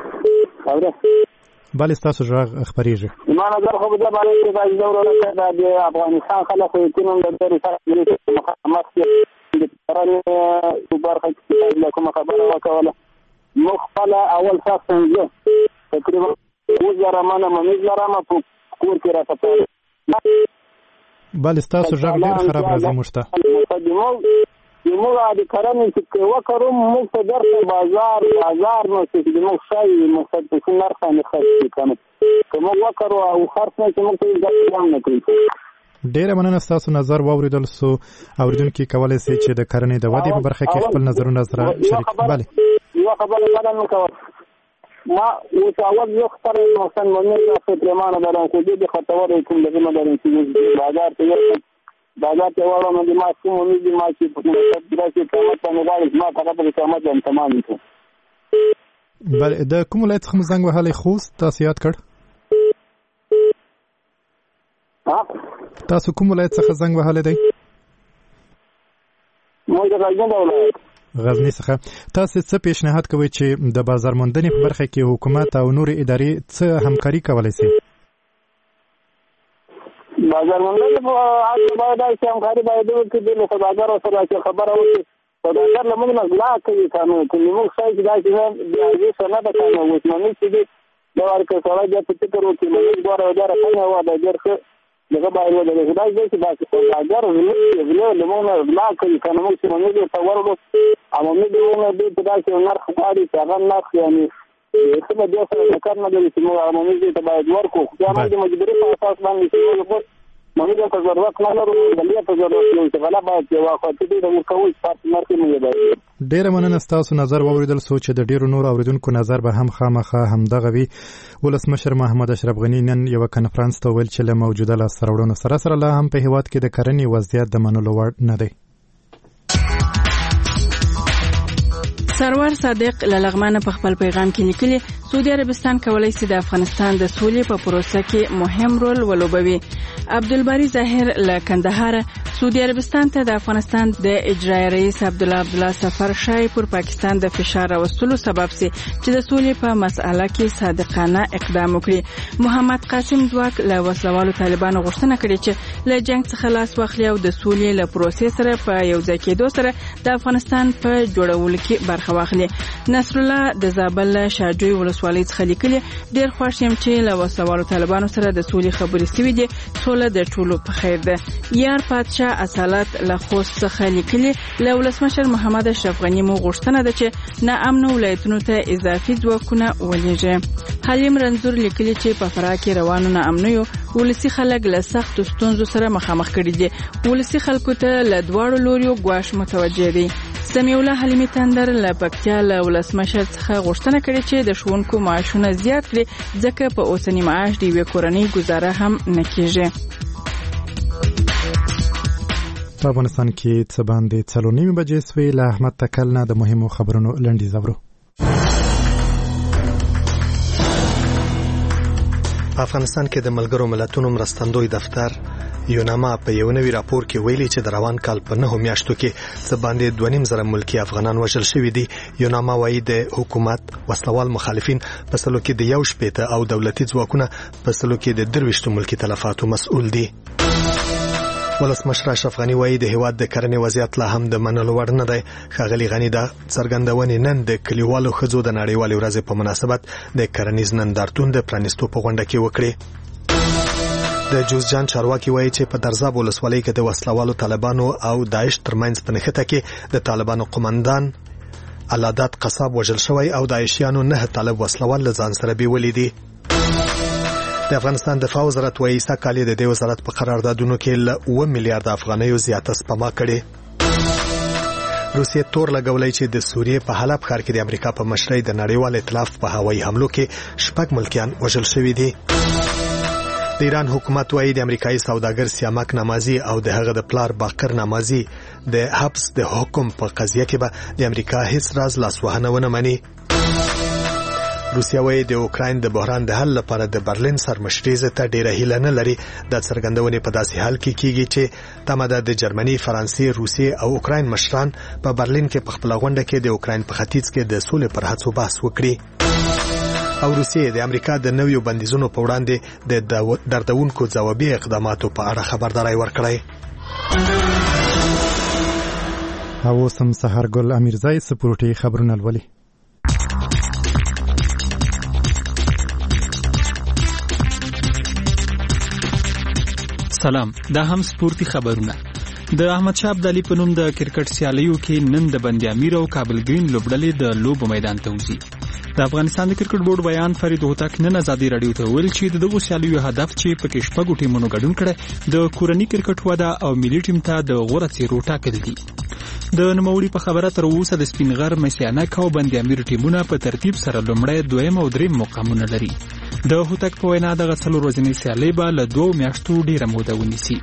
بله ستاسو غږ خپرېږي. ما نظر خو به دا باندې چې باید ضرورت ده د افغانستان خلک خو یقینا د ډېرې سره مخامخ دي د کرنې په برخه کې له کومه خبره وکوله. موږ خپله اول شخص څنګه تقریبا اووه زره منه ممیز لرم په کور کې راته. بله ستاسو غږ ډېر خراب راځي موږ ته. موږ د کرنې چې وکړو موږ ته درته بازار بازار نو چې موږ شای موږ ته په نرخ باندې خرڅ کړو، که موږ وکړو او خرڅ نه چې موږ ته ګټه نه کوي. ډېره مننه، ستاسو نظر واوریدل سو. اوریدونکي کولی شي چې د کرنې د ودې په برخه کې خپل نظرونه سره شریک کړي. بله یوه خبره بله نه کوم، ما اوس اول یو خبره مثلا مونږ په پرمانه درو کو دي خطوره کوم دغه مدارن چې بازار ته یو بازار ته وره مې ما کوم دي ما چې په دغه قیمت باندې غواړي ما هغه په قیمت باندې تمام کړ. بل د کوم ولایت څخه زنګ وهلې خوست تاسو یاد کړ؟ ها تاسو کوم ولایت څخه زنګ وهلې دی؟ مو د غزنی ولایت غزنی څخه. تاسو څه پیشنهاد کوئ چې د بازار موندنې په برخه کې حکومت او نور ادارې څه همکاري کولی شي؟ بازار موندنې په اړه باید چې همکاري باید وکړي، د سوداګرو سره خبره وکړي. سوداګر له موږ نه غلا کوي قانون، که موږ ښایي چې داسې نه د سند قانون وسمنې چې دي دا ورکه سړی بیا په فکر وکړي موږ ګوره وداره څنګه وه د ډېر ښه دغه باید ودرېږي. دا دی چې داسې سوداګر غلې له موږ نه غلا کوي، که نه موږ چې ممیز ورته ورکړو او ممیز ونه دوی په داسې نرخ غواړي چې هغه نرخ یعنې څه به بیا سره ټکر نه لري چې موږ هغه ممیز ته باید ورکړو. خو بیا موږ د مجبورۍ په اساس باندې چې موږ ممیز ته ضرورت نه لرو، بلې ته ضرورت لرو چې غله باید یوه خواطې دی د موږ کوو چې پاتې نرخ یې موږ باید. ډېره مننه، ستاسو نظر واوریدل سو چې د ډېرو نور اوریدونکو نظر به هم خامخا همدغه وي. ولسمشر محمد اشرف غنی نن یوه کنفرانس ته ویل چې له موجوده لاسته راوړنو سره سره لا هم په هیواد کې د کرنې وضعیت د منلو وړ نه دی. سرور صادق لغمانه په خپل پیغام کې لیکلي سعودي عربستان کولای شي د افغانستان د سولې په پروسه کې مهم رول ولوبوي. عبدالباری ظاهر له کندهار سعودي عربستان ته د افغانستان د اجرایي رئیس عبدالله عبدالله سفر شای پر پاکستان د فشار راوستلو سبب سي چې د سولې په مسأله کې صادقانه اقدام وکړي. محمد قاسم ځواک له وسلوالو طالبانو غوښتنه کړې چې له جنگ څخه لاس واخلي او د سولې له پروسې سره په یو ځای کېدو سره د افغانستان په جوړولو کې برخه واخلي. نصر الله د زابل شاجوی ولسوالۍ څخه لیکلي ډېر خوښ یم چې له وسلوالو طالبانو سره د سولې خبرې شوې دي. سوله د ټولو په خیر ده. یار پادشاه اصالت له خوست څخه لیکلي له ولسمشر محمد اشرف غنی مو غوښتنه ده چې ناامنو ولایتونو ته اضافي ځواکونه ولېږي. حلیم رنځور لیکلي چې په فراه کې روانو ناامنیو ولسي خلک له سختو ستونزو سره مخامخ کړي دي. ولسي خلکو ته له دواړو لوریو ګواښ متوجه دي. سمیع الله حلیمي تندر له پکتیا له ولسمشر څخه غوښتنه کړې چې د ښوونکو معاشونه زیات کړي ځکه په اوسنی معاش د یوې کورنۍ گزاره هم نه کېږي. په افغانستان کې څه باندې څلور نیمې بجې سوې. له احمد تکل نه د مهمو خبرونو لنډیز اورو. په افغانستان کې د ملګرو ملتونو مرستندوی دفتر یوناما په یو نوي راپور کې ویلي چې د روان کال په نهو میاشتو کې څه باندې دوه نیم زره ملکی افغانان وژل شوي دي. یوناما وایي د حکومت وسلوال مخالفین په سلو کې د یو شپېته او دولتي ځواکونه په سلو کې د درویشتو ملکی تلفاتو مسؤل دي. ولسمشر اشرف غنی وایي د هیواد د کرنې وضعیت لا هم د منلو وړ نه دی. ښاغلي غنی دا څرګندونې نن د کلیوالو ښځو د نړیوالې ورځې په مناسبت د کرنیز نندارتون د پرانیستو په غونډه کې وکړې. د جوزجان چارواکي وایي چې په درزاب ولسوالۍ کې د وسلوالو طالبانو او داعش ترمنځ په نښته کې د طالبانو قومندان علادات قصاب وژل شوی او داعشیانو نه طالب وسلوال له ځان سره بیولي دي. د افغانستان دفاع وزارت وایي سږ کال د دې وزارت په قراردادونو کې له اوه میلیارډ افغانیو زیاته سپما کړې. روسیې تور لګولی چې د سوریې په حلب ښار کې د امریکا په مشرۍ د نړیوال ائتلاف په هوایي حملو کې شپږ ملکیان وژل شوي دي. د ایران حکومت وایي د امریکایي سوداګر سیامک نمازي او د هغه د پلار باقر نمازي د حبس د حکم په قضیه کې به د امریکا هیڅ راز لاسوهنه ونه مني. روسیا وایي د اوکراین د بحران د حل لپاره د برلین سرمشریزه ته ډیره هیله نه لري. د څرګندونې په داسې حال کې کیږي چې تمه ده د جرمني، فرانسې، روسیې او اوکراین مشران په برلین کې په خپل غونډه کې د اوکراین په ختیځ کې د سولې پر هڅو بحث وکړي. او روسیې د امریکا د نویو بندیزونو په وړاندې د دردونکو ځوابي اقداماتو په اړه خبرداری ورکړی. او سم سحرګل امیرزای سپورټي خبرونه لولي. سلام، دا هم سپورتي خبرونه. د احمد شاه ابدالي په نوم د کرکټ سیالیو کې نن د بندي امیر او کابل ګرین لوبډلې د لوبو میدان ته وځي. د افغانستان د کرکټ بورډ بیان فرید هوتک نن ازادي رادیو ته ویل چې دغه سیالیو هدف چې پکې شپږ ټیمونو ګډون کړي د کورني کرکټ وده او ملي ټیم ته د غوړه څیرو ټاکل دي. د نوموړي په خبره تر اوسه د سپینغر، مسیانک او بندي امیر ټیمونه په ترتیب سره لومړی، دویم او دریم مقامونه لري. د هوتک په وینا دغه څلور ورځنۍ سیالۍ به له دوو میاشتو ډیره موده ونیسي.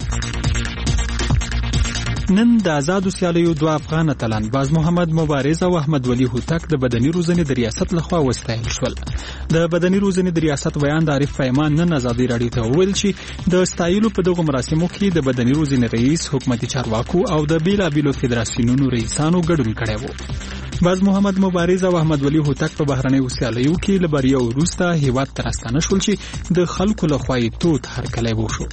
نن د آزادو سیالیو دوه افغان اتلان باز محمد مبارز او احمد ولی هوتک د بدني روزنې د ریاست لخوا وستایل شول. د بدني روزنې د ریاست بیان د عارف پیمان نن ازادي رادیو ته وویل چې د ستایلو په دغه مراسمو کې د بدني روزنې رئیس، حکومتي چارواکو او د بیلابیلو فدراسیونونو رئیسانو ګډون کړی و. باز محمد مبارز او احمد ولی هوتک په بهرنیو سیالیو کې له بریا وروسته هیواد ته راستانه شول چې د خلکو لخوا یې تود هرکلی وشو.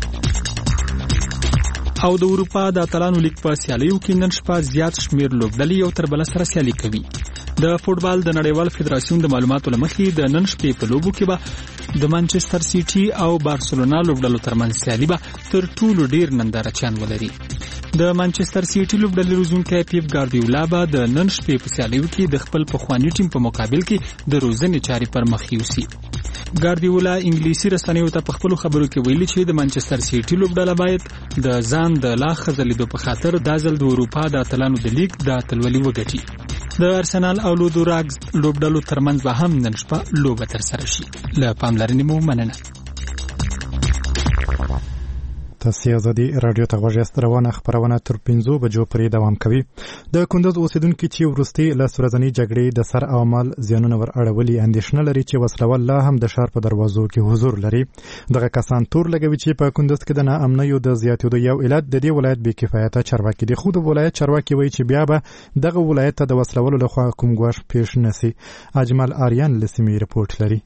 او د اروپا د اتلانو لیګ په سیالیو کې نن شپه زیات شمیر لوبډلې یو تر بل سره سیالي کوي. د فوټبال د نړیوال فدراسیون د معلوماتو له مخې د نن شپې په لوبو کې به د مانچستر سیټي او بارسلونا لوبډلو ترمنځ سیالي به تر ټولو ډیر نندارچیان ولري. د مانچستر سیټي لوبډلې روزونکی پیپ ګاردیولا به د نن شپې په سیالیو کې د خپل پخواني ټیم په مقابل کې د روزنې چارې پر مخ یوسي. ګاردیولا انګلیسي رسنیو ته په خپل خبرو کې ویلي چې د مانچستر سیټي لوبډله باید د ځان د لا خزلیدو په خاطر د ځل د اروپا د اتلانو د لیګ د اتلولي وګټي. د ارسنال او لودوراګز لوبډلو ترمنځ به هم نن شپه لوبه ترسره شي. له پاملرنې مو مننه. تاسو ازادي رادیو ته غوږ یاست. روانه خبرونه تر پنځو بجو پورې دوام کوي. د کندوز اوسیدونکو چې وروستي لس ورځنۍ جګړې د سر او مال زیانونه ور اړولي اندېښنه لري چې وسلوال لا هم د ښار په دروازو کې حضور لري. دغه کسان تور لګوي چې په کندوز کې د ناامنیو د زیاتېدو یو علت د دې ولایت بې کفایته چارواکي دي. خو د ولایت چارواکي وایي چې بیا به دغه ولایت ته د وسلوالو لخوا کوم ګواښ پیښ نه سي. اجمل آریان له سیمې رپورټ لري.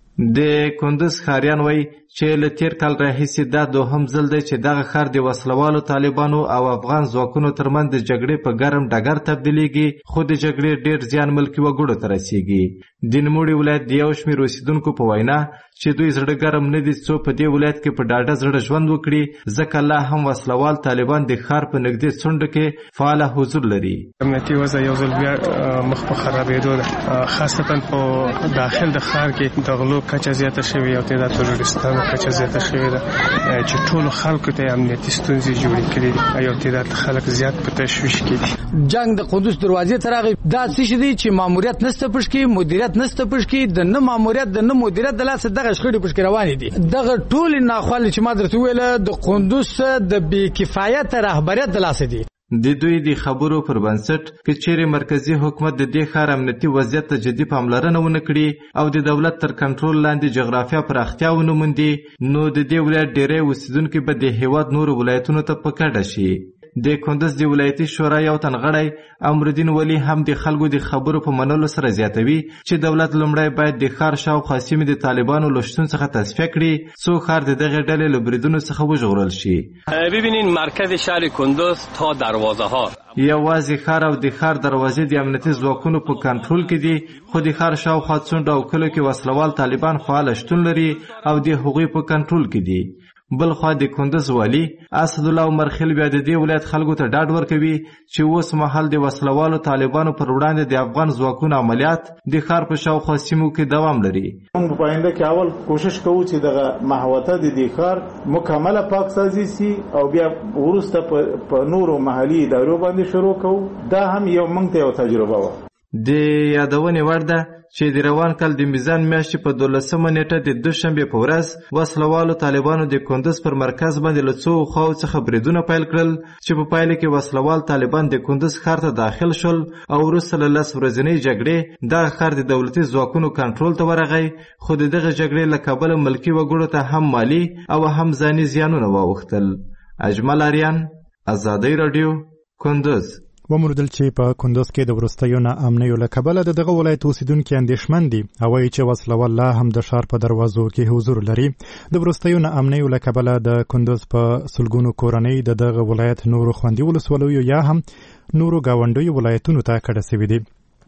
د کندوز ښاریان وایي چې له تیر کال راهیسې دا دوهم ځل دی چې دغه ښار د وسلوالو طالبانو او افغان ځواکونو ترمنځ د جګړې په ګرم ډګر تبدیلیږي، خو د جګړې ډېر زیان ملکي وګړو ته رسیږي. د نوموړي ولایت د یو شمېر اوسیدونکو په وینا چې دوی زړه ګرم نه دي څو په دې ولایت کې په ډاډه زړه ژوند وکړي، ځکه لا هم وسلوال طالبان د ښار په نږدې څنډو کې فعاله حضور لري. امنیتي وضع یو ځل بیا مخ په خرابېدو ده، خاصتا په داخل د ښار کې د غلو کچه زیاته شوې او تعداد تروریستانو کچه زیاته شوې ده چې ټولو خلکو ته امنیتي ستونزې جوړې کړي دي او تعداد خلک زیات په تشویش کې دي. جنگ د قدوس دروازې ته راغی. دا څه دي چې ماموریت نسته پښکې، مدیریت نسته پښکې، د نه ماموریت د نه مدیریت د لاسه دغه شخړې پښکې روانې دي. دغه ټول ناخوالې چې ما درته ویله د قندوز د بې کفایت رهبریت د لاسه دي. د دوی د خبرو پر بنسټ که چیرې مرکزی حکومت د دې ښار امنیتي وضعیت ته جدي پاملرنه ونه کړي او د دولت تر کنټرول لاندې جغرافیه پراختیا ونه موندي، نو د دې ولایت ډېری اوسیدونکي به د هېواد نورو ولایتونو ته په کډه شي. د کندوز د ولایتي شورا یو تن غړی امرالدین ولی هم د خلکو د خبرو په منلو سره زیاتوي چې دولت لومړی باید د ښار شاوخوا سیمې د طالبانو له شتون څخه تصفیه کړي څو ښار د دغې ډلې له بریدونو څخه وژغورل شي. ببینین مرکز شهر کندوز تا دروازه ها یوازې ښار او د ښار دروازې د امنیتي ځواکونو په کنټرول کې دي، خو د ښار شاوخوا څنډو او کلیو کې وسلوال طالبان فعاله شتون لري او د هغوی په کنټرول کې دي. بلخوا د کندوز والي اسدالله عمر خیل بیا د دې ولایت خلکو ته ډاډ ورکوي چې اوس مهال د وسلوالو طالبانو پر وړاندې د افغان ځواکونو عملیات د ښار په شاوخوا سیمو کې دوام لري. موږ په آینده کې اول کوشش کوو چې دغه محوطه د دې ښار مکمله پاکسازي سي او بیا وروسته په نورو محلي ادارو باندې شروع کوو. دا هم یو موږ ته یو تجربه وه. د یادونې وړ ده چې د روان کال د میزان میاشتې په دولسمه نیټه د دوشنبې په ورځ وسلوالو طالبانو د کندوز پر مرکز باندې له څو خواو څخه بریدونه پیل کړل چې په پایله کې وسلوال طالبان د کندوز ښار ته داخل شول او وروسته له لس ورځنۍ جګړې دغه ښار د دولتي ځواکونو کنټرول ته ورغی، خو د دغه جګړې له کبله ملکي وګړو ته هم مالي او هم ځاني زیانونه واوښتل. اجمل آریان، ازادي راډیو، کندوز. وموندل چې په کندوز کې د وروستیو ناامنیو له کبله د دغه ولایت اوسیدونکي اندېښمن دي او وایي چې وسلوال لا هم د ښار په دروازو کې حضور لري. د وروستیو ناامنیو له کبله د کندوز په سلګونو کورنۍ د دغه ولایت نورو خوندي ولسوالیو یا هم نورو ګاونډیو ولایتونو ته کډه سوي دي.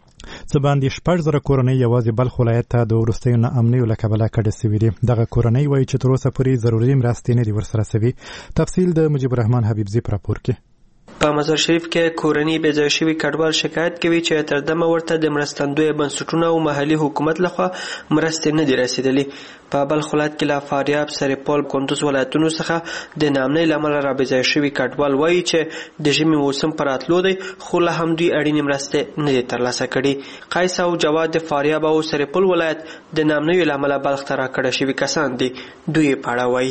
څه باندې شپږ زره کورنۍ یوازې بلخ ولایت ته د وروستیو ناامنیو له کبله کډه سوي دي. دغه کورنۍ وایي چې تر اوسه پورې ضروري مرستې نه دي ورسره سوي. تفصیل د مجيب الرحمن حبیبزي په راپور کې. په مزار شریف کې کورنۍ بې ځای شوي کډوال شکایت کوي چې تر دمه ورته د مرستندویه بنسټونو او محلي حکومت لخوا مرستې نه دي رسیدلې. په بلخ ولایت کې له فاریاب، سرپل، کندوز ولایتونو څخه د ناامنۍ له امله را بې ځای شوي کډوال وایي چې د ژمي موسم په راتلو دی خو لا هم دوی اړینې مرستې نه دي ترلاسه کړي. قیس او جواد د فاریاب او سرپل ولایت د ناامنیو له امله بلخ ته راکډه شوي کسان دي. دوی په اړه وایي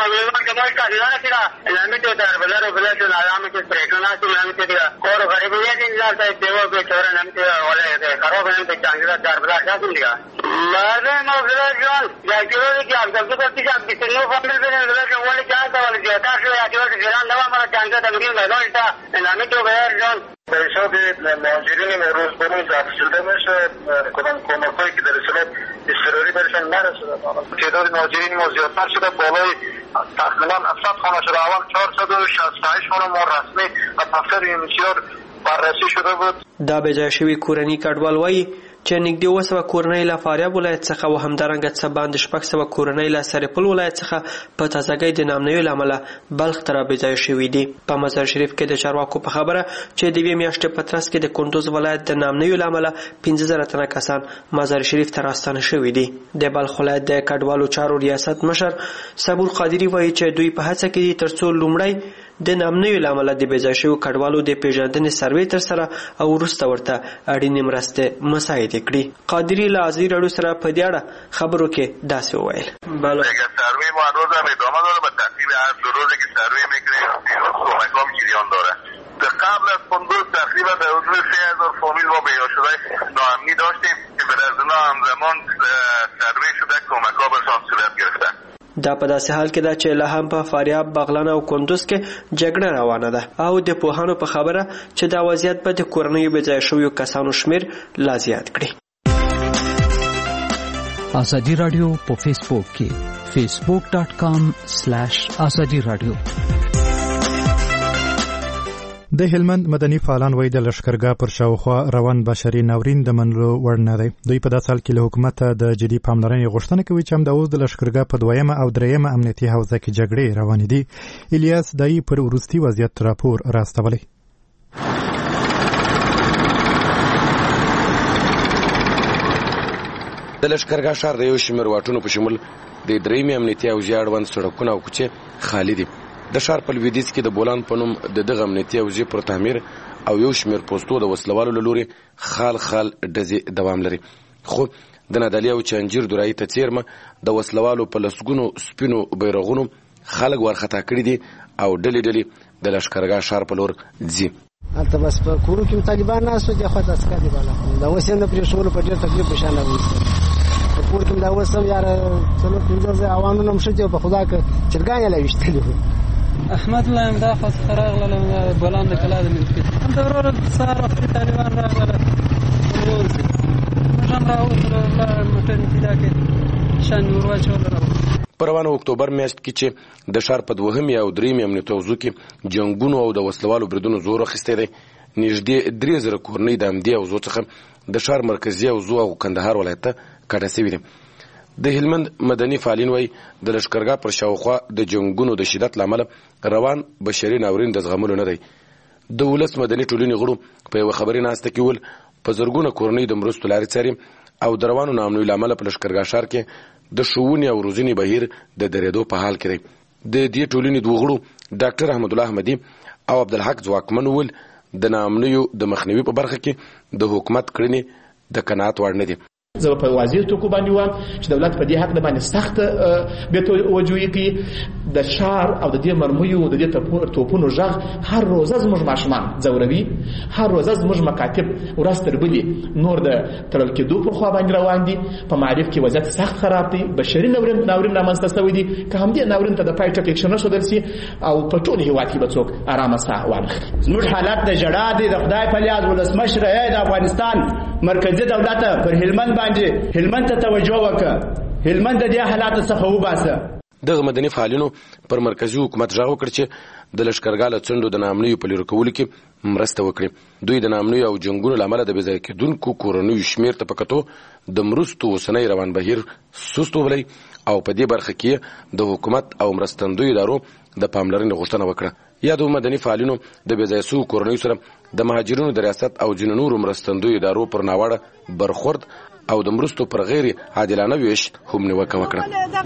और गरीबी दिन जाता है देवो के चोरन हम के वाले खराब हम के चांगला चार बला क्या सुन लिया मारे मौजूदा जोन या जो कि आप सब को किसी आप किसी नो फैमिली में लगा के वाले क्या था वाले ज्यादा से या जो गिरान दवा हमारा चांगला तमरीन में लोटा नामे तो गैर जोन पैसों के मौजूदगी में रोज बनी जात सिलसिले में से कोन कोन कोई की दरअसल इस जरूरी परेशान ना रहा कि तो मौजूदगी मौजूदा पर से बोले تقریبا افراد خانه شده اول چهارصد و شصت و هشت خانه ما رسمی و تفسیر انشیار بررسی شده بود. دا بې ځای شوي کورني کډوال وایي چې نږدې اوه سوه کورنۍ له فاریاب ولایت څخه او همدارنګه څه باندې شپږ سوه کورنۍ له سرپل ولایت څخه په تازهګۍ د ناامنیو له امله بلخ ته را بې ځای شوي دي. په مزار شریف کې د چارواکو په خبره چې د یوې میاشتې په ترڅ کې د کندوز ولایت د ناامنیو له امله پنځه زره تنه کسان مزار شریف ته راستانه شوي دي. د بلخ ولایت د کډوالو چارو ریاست مشر صبور قادري وایي چې دوی په هڅه کې دي تر څو لومړی د نامنیو له امله د بېځای شویو کډوالو د پیژندنې سروې ترسره او وروسته ورته اړینې مرستې مساعدې کړي. قادري له ازادي راډیو سره په دې اړه خبرو کې داسې وویل. سروې ما روز هم ادامه داره به ترتیب هر دو روزی که سروې میکنیم دیروز کمک هم جریان داره. در قبل از کندوز تقریبا در حدود سه هزار فامیل ما پیدا شده ناامنی داشتیم که به از اونا همزمان سروې شده کمک ها برشان صورت گرفتن. دا په داسې حال کې ده چې لا هم په فاریاب، بغلان او کندوز کې جګړه روانه ده او د پوهانو په خبره چې دا وضعیت به د کورنیو بېځایه شویو کسانو شمېر لا زیات کړي. ازادي راډیو په فیسبوک کې فیسبوک ډاټ کام سلیش ازادي راډیو. د هلمند مدني فعالان وایي د لښکرګاه پر شاوخوا روان بشري ناورین د منلو وړ نه دی. دوی په داسې حال کې له حکومته د جدي پاملرنې غوښتنه کوي چې همدا اوس د لښکرګاه په دویمه او درېیمه امنیتي حوزه کې جګړې روانې دي. الیاس دایي پر وروستي وضعیت راپور راستولی. د لښکرګاه ښار د یو شمېر واټونو په شمول د درېیمې امنیتي حوزې اړوند سړکونه او کوڅې خالي دي. د ښار په لویدیځ کې د بولان په نوم د دغه امنیتي حوزې پر تعمیر او یو شمېر پوستو د وسلوالو له لوري خال خال ډزې دوام لري. خو د نادعلي او چنجیر دورایي ته څیرمه د وسلوالو په لسګونو سپینو بیرغونو خلک وارخطا کړي دي او ډلې ډلې د لښکرګاه ښار په لور ځي. هلته بس په کورو کې طالبان ناست دي، خو عسکر دي بالا دا اوس یې نه پرېښولو په ډېر تکلیف په شان راوایستل. په کور کې دا اوس هم یاره څلور پنځه ځای عوامونه هم ښه دي او په خدا که چرګان یې لا ویشتلي وو. احمد الله امدا خاص راغله بولان د کلا د منطقې هم د ورور سهار وختي طالبان راغله ورسې مجم راووتله لاړ موټر پیدا کړې شان ور واچول راووت. په روانه اکتوبر میاشت کې چې د ښار په دوهمې او درېیمې امنیتي حوزو کې جنګونو او د وسلوالو بریدونو زور اخیستی دی، نږدې درې زره کورنۍ د همدې حوزو څخه د ښار مرکزي حوزو او کندهار ولایت ته کډه سوي دي. د هلمند مدني فعالین وایي د لښکرګاه پر شاوخوا د جنګونو د شدت له امله روان بشري ناورین د زغملو نه دی. د ولس مدني ټولنې غړو په یوه خبري ناسته کې وویل په زرګونه کورنۍ د مرستو لارې څاري او د روانو ناامنیو له امله په لښکرګاه ښار کې د ښوونې او روزنې بهیر د درېدو په حال کې دی. د دې ټولنې دوه غړو ډاکټر احمد الله احمدي او عبدالحق ځواکمن وویل د ناامنیو د مخنیوي په برخه کې د حکومت کړنې د قناعت وړ نه دي. زه په واضح توګه باندې وایم چې دولت په دې حق باندې سخت به توجهي کوي. د شهر او د دې مرمیو د دې توپونو غږ هر روزه زموږ ماشومان ځوروي، هر روزه زموږ مکاتب ورځ تر بلې نور د تړل کېدو پر خوا باندې روان دي. په معارف کې وضعیت سخت خراب دی، بشري ناورین ناورین رامنځته شوی دی. که همدې ناورین ته د پای ټکی اکشن نښودل شي او په ټول هېواد کې به څوک ارامه ساه واخلي. زموږ حالت د ژړا دی. د خدای په لیاد ولسمشر د افغانستان مرکزي دولت پر هلمند باندې هلمند ته توجه وکړه، هلمند د دې حالاتو څخه وباسه. دغه مدني فعالینو پر مرکزي حکومت غږ وکړ چې د لښکرګاه له څنډو د ناامنیو په لرې کولو کې مرسته وکړي. دوی د ناامنیو او جنګونو له امله د بېځایه کېدونکو کورنیو شمېر ته په کتو د مرستو اوسنی روان بهیر سست وبلئ او په دې برخه کې د حکومت او مرستندویو ادارو د پاملرنې غوښتنه وکړه. یادو مدني فعالینو د بېځایه شویو کورنیو سره د مهاجرینو د ریاست او ځینو نورو مرستندویو ادارو پر ناوړه برخورد او د مرستو پر غیر عادلانه ویش هم نیوکه وکړه.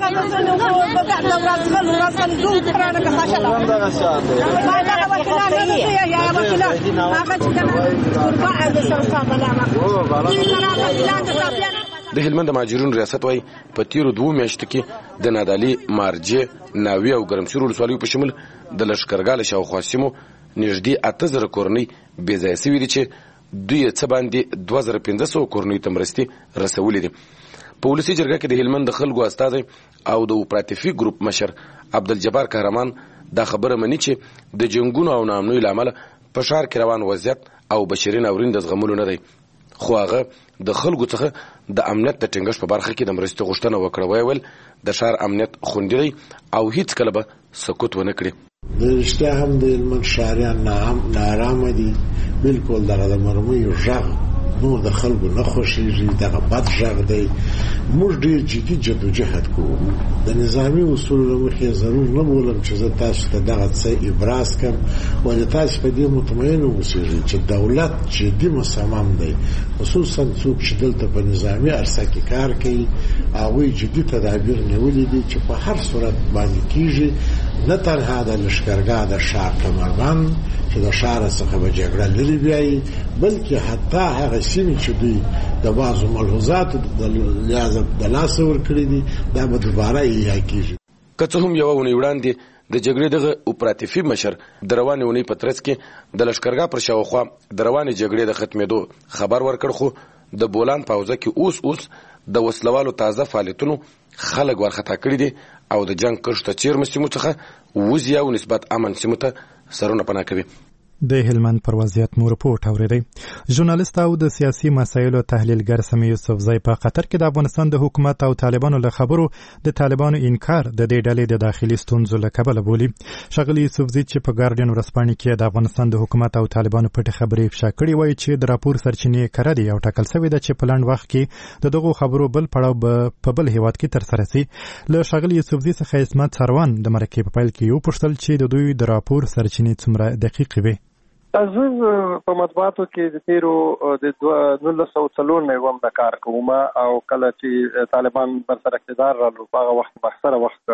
د هلمند مهاجرینو ریاست وایي په تیرو دوو میاشتو کې د نادعلي، مارجې، ناوې او ګرمسیر ولسوالیو په شمول د لښکرګاه له شاوخوا سیمو نږدې اته زره کورنۍ بېځایه سوي دي چې دوی څه باندې دوه زره پنځه سوه کورنیو ته مرستې رسولې دي. په ولسي جرګه کې د هلمند د خلکو استازی او د اوپراتیفي ګروپ مشر عبدالجبار قهرمان دا خبره مني چې د جنګونو او ناامنیو له امله په ښار کې روان وضعیت او بشري ناورین د زغملو نه دی. خو هغه د خلکو څخه د امنیت د ټینګښت په برخه کې د مرستې غوښتنه وکړه. ویې ویل د ښار امنیت خوندي دی او هیڅکله به سکوت ونه کړي. د رښتیا هم د هلمند ښاریان ناارامه دي. بالکل دغه د مرمیو غږ نور د خلکو نه خوښېږي، دغه بد غږ دی. موږ ډېر جدي جدوجهد کوو. د نظامي اصولو له مخې ضرور نه بولم چې زه تاسو ته دغه څه ابراز کړم، ولې تاسو په دې مطمئن اوسېږئ چې دولت جدي مصمم دی، خصوصا څوک چې دلته په نظامي عرصه کې کار کوي هغوی جدي تدابیر نیولي دي چې په هر صورت باندې کېږي نه تنها د لشکرګاه د شار کمربند چې د شار څخه به جګړه لري بیایي، بلکې حتی هغه سیمې چې دوی د بعضو ملحوظاتو د لاسه ورکړي دي دا به دوباره احیا کېږي. که څه هم یوه اونۍ وړاندې د جګړې دغه اپراتیفي مشر د روانې اونۍ په ترڅ کې د لشکرګاه پر شاوخوا د روانې جګړې د ختمېدو خبر ورکړ، خو د بولان په حوزه کې اوس اوس د وسلوالو تازه فعالیتونو خلک ورخطا کړي دي او د جنگ کرښو ته څیرمه سیمو څخه وځي او نسبت امن سیمو ته سرونه پناه کوي. د هلمند پر وضعیت مو رپورټ اوریدئ. ژورنالیست او د سیاسي مسایلو تحلیلګر سمیع یوسفزی په قطر کې د افغانستان د حکومت او طالبانو له خبرو د طالبانو انکار د دې ډلې د داخلي ستونزو له کبله بولي. ښاغلي یوسفزی چې په ګارډین ورځپاڼې کې د افغانستان د حکومت او طالبانو پټې خبرې افشا کړې وایي چې د راپور سرچینې کره دي او ټاکل شوې ده چې په لنډ وخت کې د دغو خبرو بل پړاو به په بل هیواد کې ترسره شي. له ښاغلي یوسفزی څخه عصمت سروان د مرکې په پیل کې وپوښتل چې د دوی د راپور سرچینې څومره دقیقې وي. زه په مطبوعاتو کې د تیرو د نولس سوه څلور نه وم د کار کوم او کله چې طالبان بر سر اقتدار رالو په هغه وخت بخسره وخت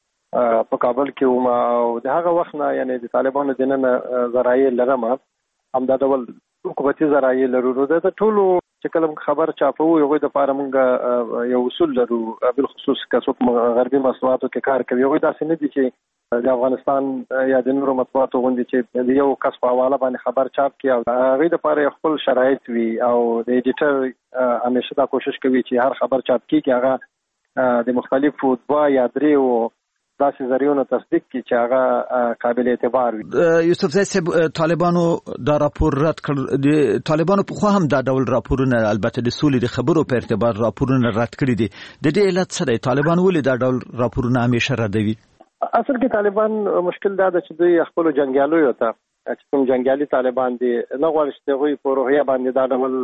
په کابل کې وم او د هغه وخت نه یعنی د طالبانو د نن ذرایع لرم همدا ډول حکومتي ذرایع لرو. د ټولو چې کله خبر چاپو یو د پاره مونږ یو اصول لرو بل خصوص که څوک غربي مطبوعاتو کې کار کوي یو داسې نه دي چې د افغانستان یا د نورو مطبوعاتو غوندې چې د یو کس په حواله باندې خبر چاپ کړي او هغې دپاره خپل شرایط وي او د ایډیټر همیشه دا کوشش کوي چې هر خبر چاپ کړي هغه د مختلفو دوه یا درې داسې ذریعونو تصدیق کړي چې هغه قابل اعتبار وي. یوسفزی صاحب طالبانو دا راپور رد کړ، د طالبانو پخوا هم دا ډول راپورونه البته د سولې د خبرو په ارتباط راپورونه رد کړي دي. د دې علت څه دی؟ طالبان ولې دا ډول راپورونه همیشه ردوي؟ اصل کې طالبان مشکل دا ده چې دوی خپل جنگیالیو ته چې کوم جنگیالي طالبان دي نه غواړي چې دوی په روحیه باندې دا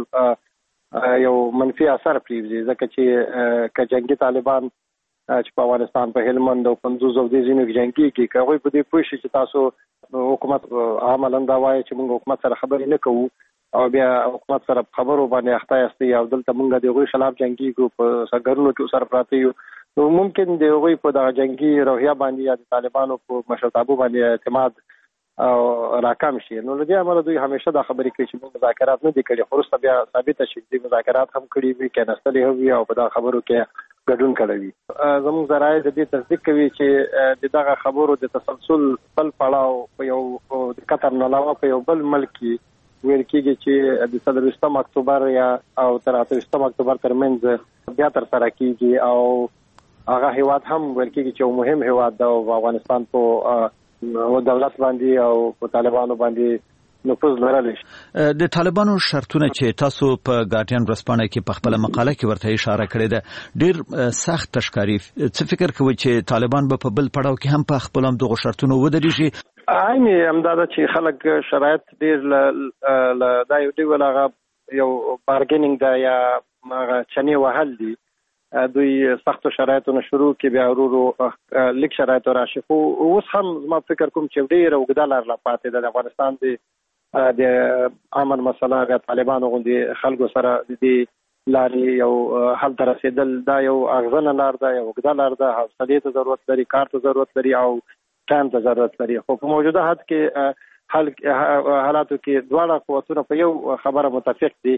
ډول یو منفي اثر پرېږدي، ځکه چې که جنگي طالبان چې په افغانستان په هلمند او کندوز او دې ځینو کې جنګېږي که هغوی په دې پوه شي چې تاسو حکومت عملاً دا وایي چې موږ حکومت سره خبرې نه کوو او بیا حکومت سره خبرو باندې اخته یاستئ او دلته موږ د هغوی خلاف جنګېږو په سرګرونو کې سره پراته یو نو ممکن د هغوی په دغه جنګي روحیه باندې یا د طالبانو په مشرتابه باندې اعتماد او راکم شي. نو له دې امله دوی همیشه دا خبرې کوي چې موږ مذاکرات نه دي کړي، خو وروسته بیا ثابته شي چې مذاکرات هم کړي وي، کېناستلي هم وي او په دغه خبرو کې ګډون کړی وي. زموږ ذرایع د دې تصدیق کوي چې د دغه خبرو د تسلسل بل پړاو په یو د قطر نه علاوه په یو بل ملک کې ویل کېږي چې د څلرویشتم اکتوبر یا او تر اته ویشتم اکتوبر ترمنځ بیا ترسره کېږي او هغه هیواد هم ویل کېږي چې یو مهم هیواد ده او افغانستان په دولت باندې او په طالبانو باندې نفوذ لرلی شي. د طالبانو شرطونه چې تاسو په ګارډین ورځپاڼه کې په خپله مقاله کې ورته اشاره کړې ده ډېر سخت ښکاري. څه فکر کوئ چې طالبان به په بل پړاو کې هم په خپلو همدغو شرطونو ودرېږي؟ عین همدا ده چې خلک شرایط ډېر له دا یو ډول هغه یو بارګینینګ ده یا هغه چنې وهل دي. دوی سختو شرایطونه شروع کې بیا ورو ورو لیک شرایطو راشي، خو اوس هم زما فکر کوم چې ډېره اوږده لار لا پاتې ده. د افغانستان د د امن مسله بیا طالبانو غوندې خلکو سره د دې لارې یو حل ته رسېدل دا یو اغزنه لار ده، یو اوږده لار ده، حوصلې ته ضرورت لري، کار ته ضرورت لري او ټایم ته ضرورت لري. خو په موجوده حد کې حل حالاتو کې دواړه قوتونه په یو خبره متفق دي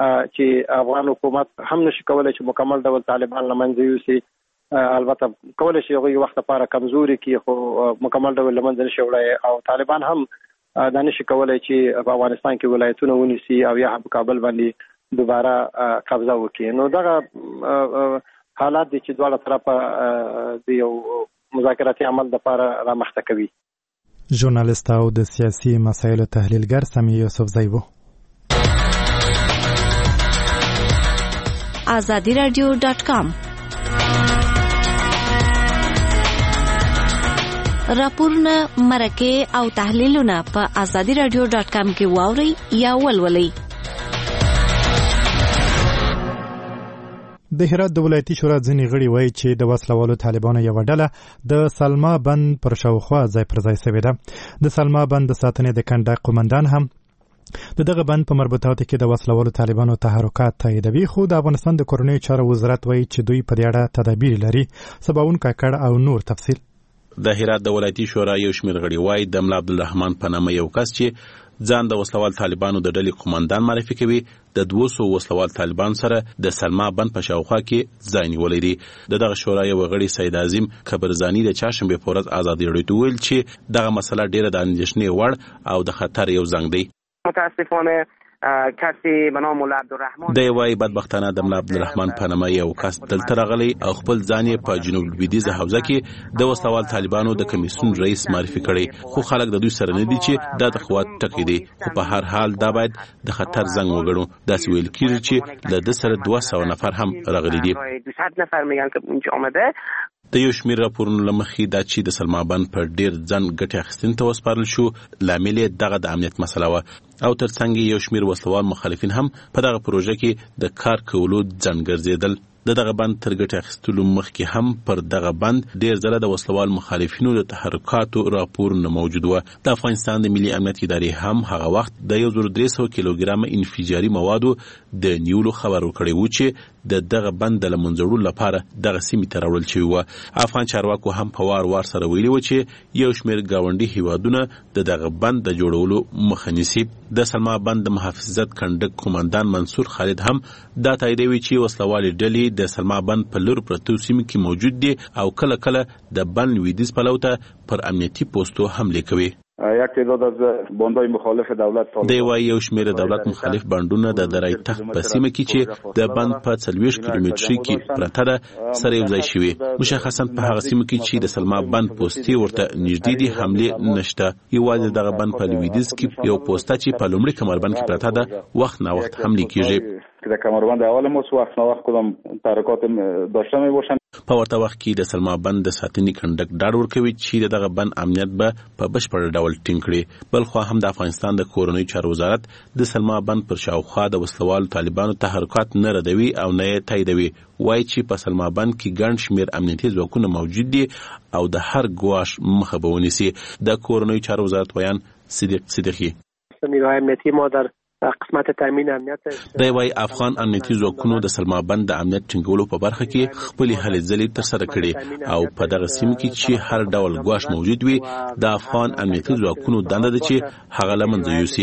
چې افغان حکومت هم نشي کولای چې مکمل ډول طالبان له منځه یوسي، البته کولای شي هغوی وخت لپاره کمزوري کړي خو مکمل ډول له منځه نشي وړی او طالبان هم دا نشي کولای چې په افغانستان کې ولایتونه ونیسي او یا په کابل باندې دوباره قبضه وکړي. نو دغه حالات دي چې دواړه طرفه د یو مذاکراتي عمل لپاره رامخته کوي. ژورنالیست او د سیاسي مسایلو تحلیلګر سمیع یوسفزی و. آزادی رادیو ډاټ کام راپورونه مرکه او تحلیلونه په آزادی رادیو ډاټ کام کې واورئ یا ولولئ. د هرات د ولایتي شورا ځینې غړي وایي چې د وسلوالو طالبانو یوه ډله د سلما بند پر شاوخوا ځای پر ځای شوې ده. د سلما بند د ساتنې د کنډک قومندان هم د دغه بند په مربوطاتو کې د وسلوالو طالبانو تحرکات تاییدوي، خو د افغانستان د کورنیو چارو وزارت وایي چې دوی په دې اړه تدابیر لري. سباون کاکړ او نور تفصیل. د هرات د ولایتي شورا یو شمېر غړي وایي د ملا عبدالرحمن په نامه یو کس چې ځان د وسلوال طالبانو د ډلې قومندان معرفي کوي د دوه سوه وسلوال طالبان سره د سلما بند په شاوخوا کې ځای نیولی دی. د دغه شورا یو غړي سید عظیم کبرزانی د چهارشنبې په ورځ ازادي راډیو ته ویل چې دغه مسله ډیره د اندېښنې وړ او د خطر یو زنګ دی. متاسفانه کسی به نام مولا عبدالرحمن دی وایي بدبختانه د ملا عبدالرحمن په نامه یو کس دلته راغلی او خپل ځان یې په جنوب لویدیځه حوزه کې د وسلوال طالبانو د کمیسیون رئیس معرفي کړی، خو خلک د دوی سره نه دي چې دا د قوت ټکی دی، خو په هر حال دا باید د خطر زنګ وګړو. داسې ویل کېږي چې له ده سره دوه سوه نفر هم راغلي دي. د یو شمېر راپورونو له مخې دا چې د سلما بند پر ډېر ځنډ ګټې اخیستنې ته وسپارل شو، لامل یې دغه د امنیت مسله وه او ترڅنګ یو شمېر وسلوال مخالفین هم په دغه پروژه کې د کار کولو ځنډ ګرځېدل. د دغه بند تر ګټې اخیستلو مخکې هم پر دغه بند ډېر ځله د وسلوال مخالفینو د تحرکاتو راپورونه موجود وه. د افغانستان د ملي امنیت ادارې هم هغه وخت د یو زر درې سوه کیلوګرامه انفجاري موادو د نیولو خبر ورکړی و چې د دغه بند د له منځه وړلو لپاره دغه سیمې ته راوړل شوي وه. افغان چارواکو هم په وار وار سره ویلي و چې یو شمېر ګاونډي هیوادونه د دغه بند د جوړولو مخه نیسي. د سلما بند د محافظت کنډک قومندان منصور خالد هم دا تاییدوي چې وسلوالې ډلې د سلما بند په لور پرتو سیمو کې موجود دي او کله کله د بند لویدیځ پلو ته پر امنیتي پوستو حمله کوي. یک تعداد از باندهای مخالف دولت دی وایي یو شمېر دولت مخالف بندونه د درای تخت په سیمه کې چې د بند په څلوېښت کیلومتري کې پرته ده سره یو ځای شوي. مشخصا په هغه سیمه کې چې د سلما بند پوستې ورته نږدې دي حملې نشته. یوازې دغه بند په لویدیځ کې یو پوسته چې په لومړي کمربند کې پرته ده وخت نا وخت حملې کېږي. که د کمربند اول مو وخت نا وخت کدام تحرکات داشته می باشن. په ورته وخت کې د سلما بند د ساتنې کنډک ډاډ ورکوي چې دغه بند امنیت به په بشپړ ډول ټینګ کړي. بل خو هم د افغانستان د کورنۍ چارو وزارت د سلما بند پر شاوخوا د وسلوالو طالبانو تحرکات نه ردوي او نه یې تاییدوي. وایي چې په سلما بند کې ګڼ شمېر امنیتي ځواکونه موجود دي او د هر ګواښ مخه به ونیسي. د کورنۍ چارو وزارت ویان صدیق صدیقي نیروهای امنیتی ما در قسمت تامین امنیت دی وایي افغان امنیتي ځواکونو د سلما بند د امنیت ټینګولو په برخه کې خپلې هلې ځلې ترسره کړي او په دغه سیمه کې چې هر ډول ګواښ موجود وي د افغان امنیتي ځواکونو دنده ده چې هغه له منځه یوسي.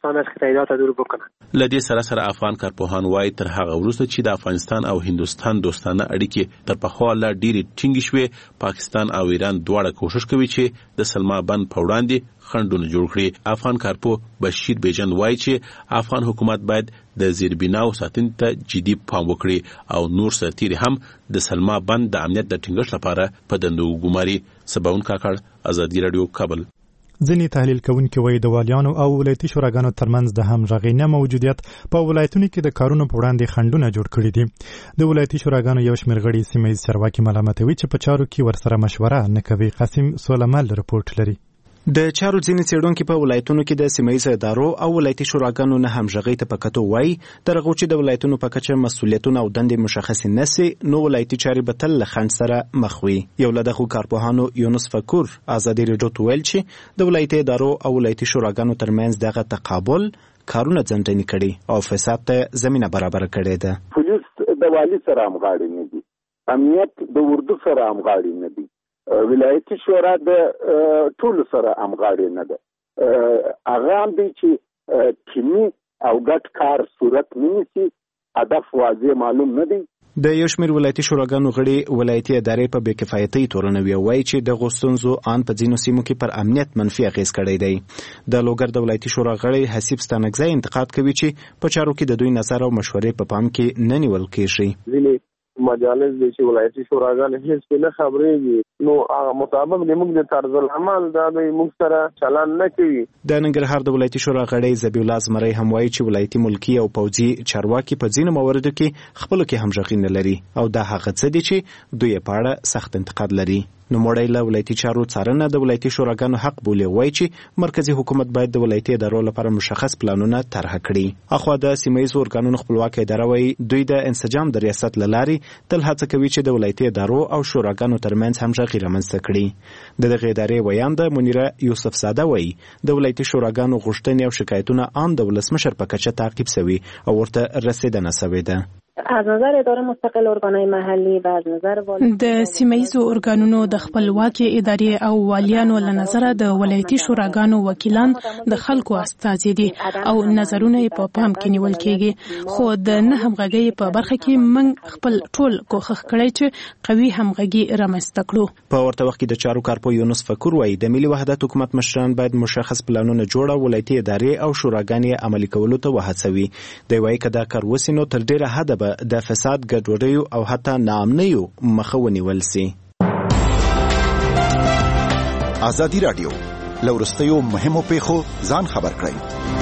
له دې سره سره افغان کارپوهان وایي تر هغه وروسته چې د افغانستان او هندوستان دوستانه اړیکې تر پخوا لا ډېرې ټینګې شوې، پاکستان او ایران دواړه کوښښ کوي چې د سلما بند په وړاندې خنډونه جوړ کړي. افغان کارپو بشیر بیجند وایي چې افغان حکومت باید د زیربناو ساتنې ته جدي پام وکړي او نور سرتیري هم د سلما بند د امنیت د ټینګښت لپاره په دندو وګماري. سباون کاکړ، ازادي راډیو، کابل. ځینې تحلیل کوونکي وایي د والیانو او ولایتي شوراګانو ترمنځ د همغږۍ نه موجودیت په ولایتونو کې د کارونو په وړاندې خنډونه جوړ کړي دي. د ولایتي شوراګانو یو شمېر غړي سیمه ییز چارواکي ملامتوي چې په چارو کې ورسره مشوره نه کوي. قاسم سولمل رپورټ لري. د چارو ځینې څېړونکي په ولایتونو کې د سیمه ییزو ادارو او ولایتي شوراګانو نه همغږۍ ته په کتو وایي تر هغو چې د ولایتونو په کچه مسؤلیتونه او دندې مشخصې نه سي نو ولایتي چارې به تل له خنډ سره مخ وي. یو له دغو کارپوهانو یونس فکور ازادي راډیو ته ویل چې د ولایتي ادارو او ولایتي شوراګانو ترمنځ دغه تقابل کارونه ځنډنې کړي او فساد ته زمینه برابره کړې ده. پولیس د والي سره همغاړي نه دي، امنیت د اردو سره همغاړي نه دي، ولایتي شورا د ټولو سره همغاړي نه ده. هغه هم دی چې ټیمي او ګډ کار صورت نه نیسي، هدف واضح معلوم نه دی. د یو شمېر ولایتي شوراګانو غړي ولایتي ادارې په بې کفایتۍ تورنوي او وایي چې دغو ستونزو ان په ځینو سیمو کې پر امنیت منفي اغېز کړی دی. د لوګر د ولایتي شورا غړی حسیب ستانکزی انتقاد کوي چې په چارو کې د دوی نظر او مشورې په پام کې نه نیول کېږي. مجالس دي چې ولایتي شوراګانې هیڅ په نه خبرېږي نو هغه مطابق د موږ د طرز العمل دا د موږ سره چلن نه کوي. د ننګرهار د ولایتي شورا غړی ذبیح الله زمری هم وایي چې ولایتي ملکي او پوځي چارواکي په ځینو مواردو کې خپلو کې همغږي نه لري او دا هغه څه دي چې دوی په اړه سخت انتقاد لري. نوموړی له ولایتي چارو څارنه د ولایتي شوراګانو حق بولي. وایي چې مرکزي حکومت باید د ولایتي ادارو لپاره مشخص پلانونه طرحه کړي. اخوا د سیمه ییزو ارګانونو خپلواکه اداره وایي دوی د انسجام د ریاست له لارې تل هڅه کوي چې د ولایتي ادارو او شوراګانو ترمنځ همغږي رامنځته کړي. د دغې ادارې ویان د منیره یوسف زاده وایي د ولایتي شوراګانو غوښتنې او شکایتونه ان د ولسمشر په کچه تعقیب شوي او ورته رسیدنه شوې ده. از نظر اداره مستقل ارگانهای محلی و از نظر د سیمه‌ایزو ارګانونو د خپلواکي ادارې او والیانو له نظره د ولایتي شوراګانو وکیلان د خلکو استازي دي او نظرونه په پام کې نیول کېږي، خو د نه همغږۍ په برخه کې موږ خپل ټول کوښښ کړی چې قوي همغږي رامنځته کړو. په ورته وخت کې د چارو کارپو یونس فکر وایي د ملي وحدت حکومت مشران باید مشخص پلانونه جوړ او ولایتي ادارې او شوراګانې عملي کولو ته وهڅوي. دی وایي که دا کار وسي نو تر ډیره حده د فساد ګډوډیو او حتی ناامنیو مخه ونیول سي. ازادي رادیو لورستیو مهمو پیښو ځان خبر کړئ.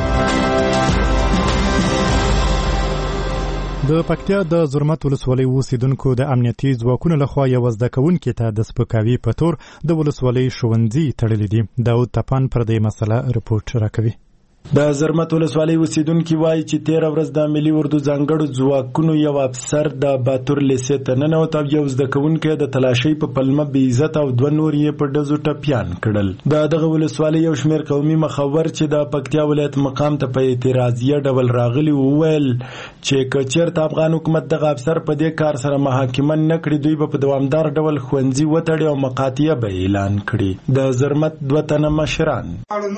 د پکتیا د زرمت ولسوالۍ اوسیدونکو د امنیتي ځواکونو لخوا یو زده کوونکي ته د سپکاوي په تور د ولسوالۍ ښوونځي تړلي دي. داود تپان پر دې مسله رپورټ راکوي. د زرمت ولسوالۍ اوسیدونکي وایي چې تېره ورځ د ملي اردو ځانګړو ځواکونو یو افسر د باتور لیسې ته ننوت او یو زده کوونکی د تلاشۍ په پلمه بې عزته او دوه نور یې په ډزو ټپیان کړل. د دغه ولسوالۍ یو شمېر قومي مخور چې د پکتیا ولایت مقام ته په اعتراضیه ډول راغلي وویل چې که چېرته افغان حکومت دغه افسر په دې کار سره محاکمه نه کړي دوی به په دوامدار ډول ښوونځي وتړي او مقاطعه به اعلان کړي. د زرمت دوه تنه مشران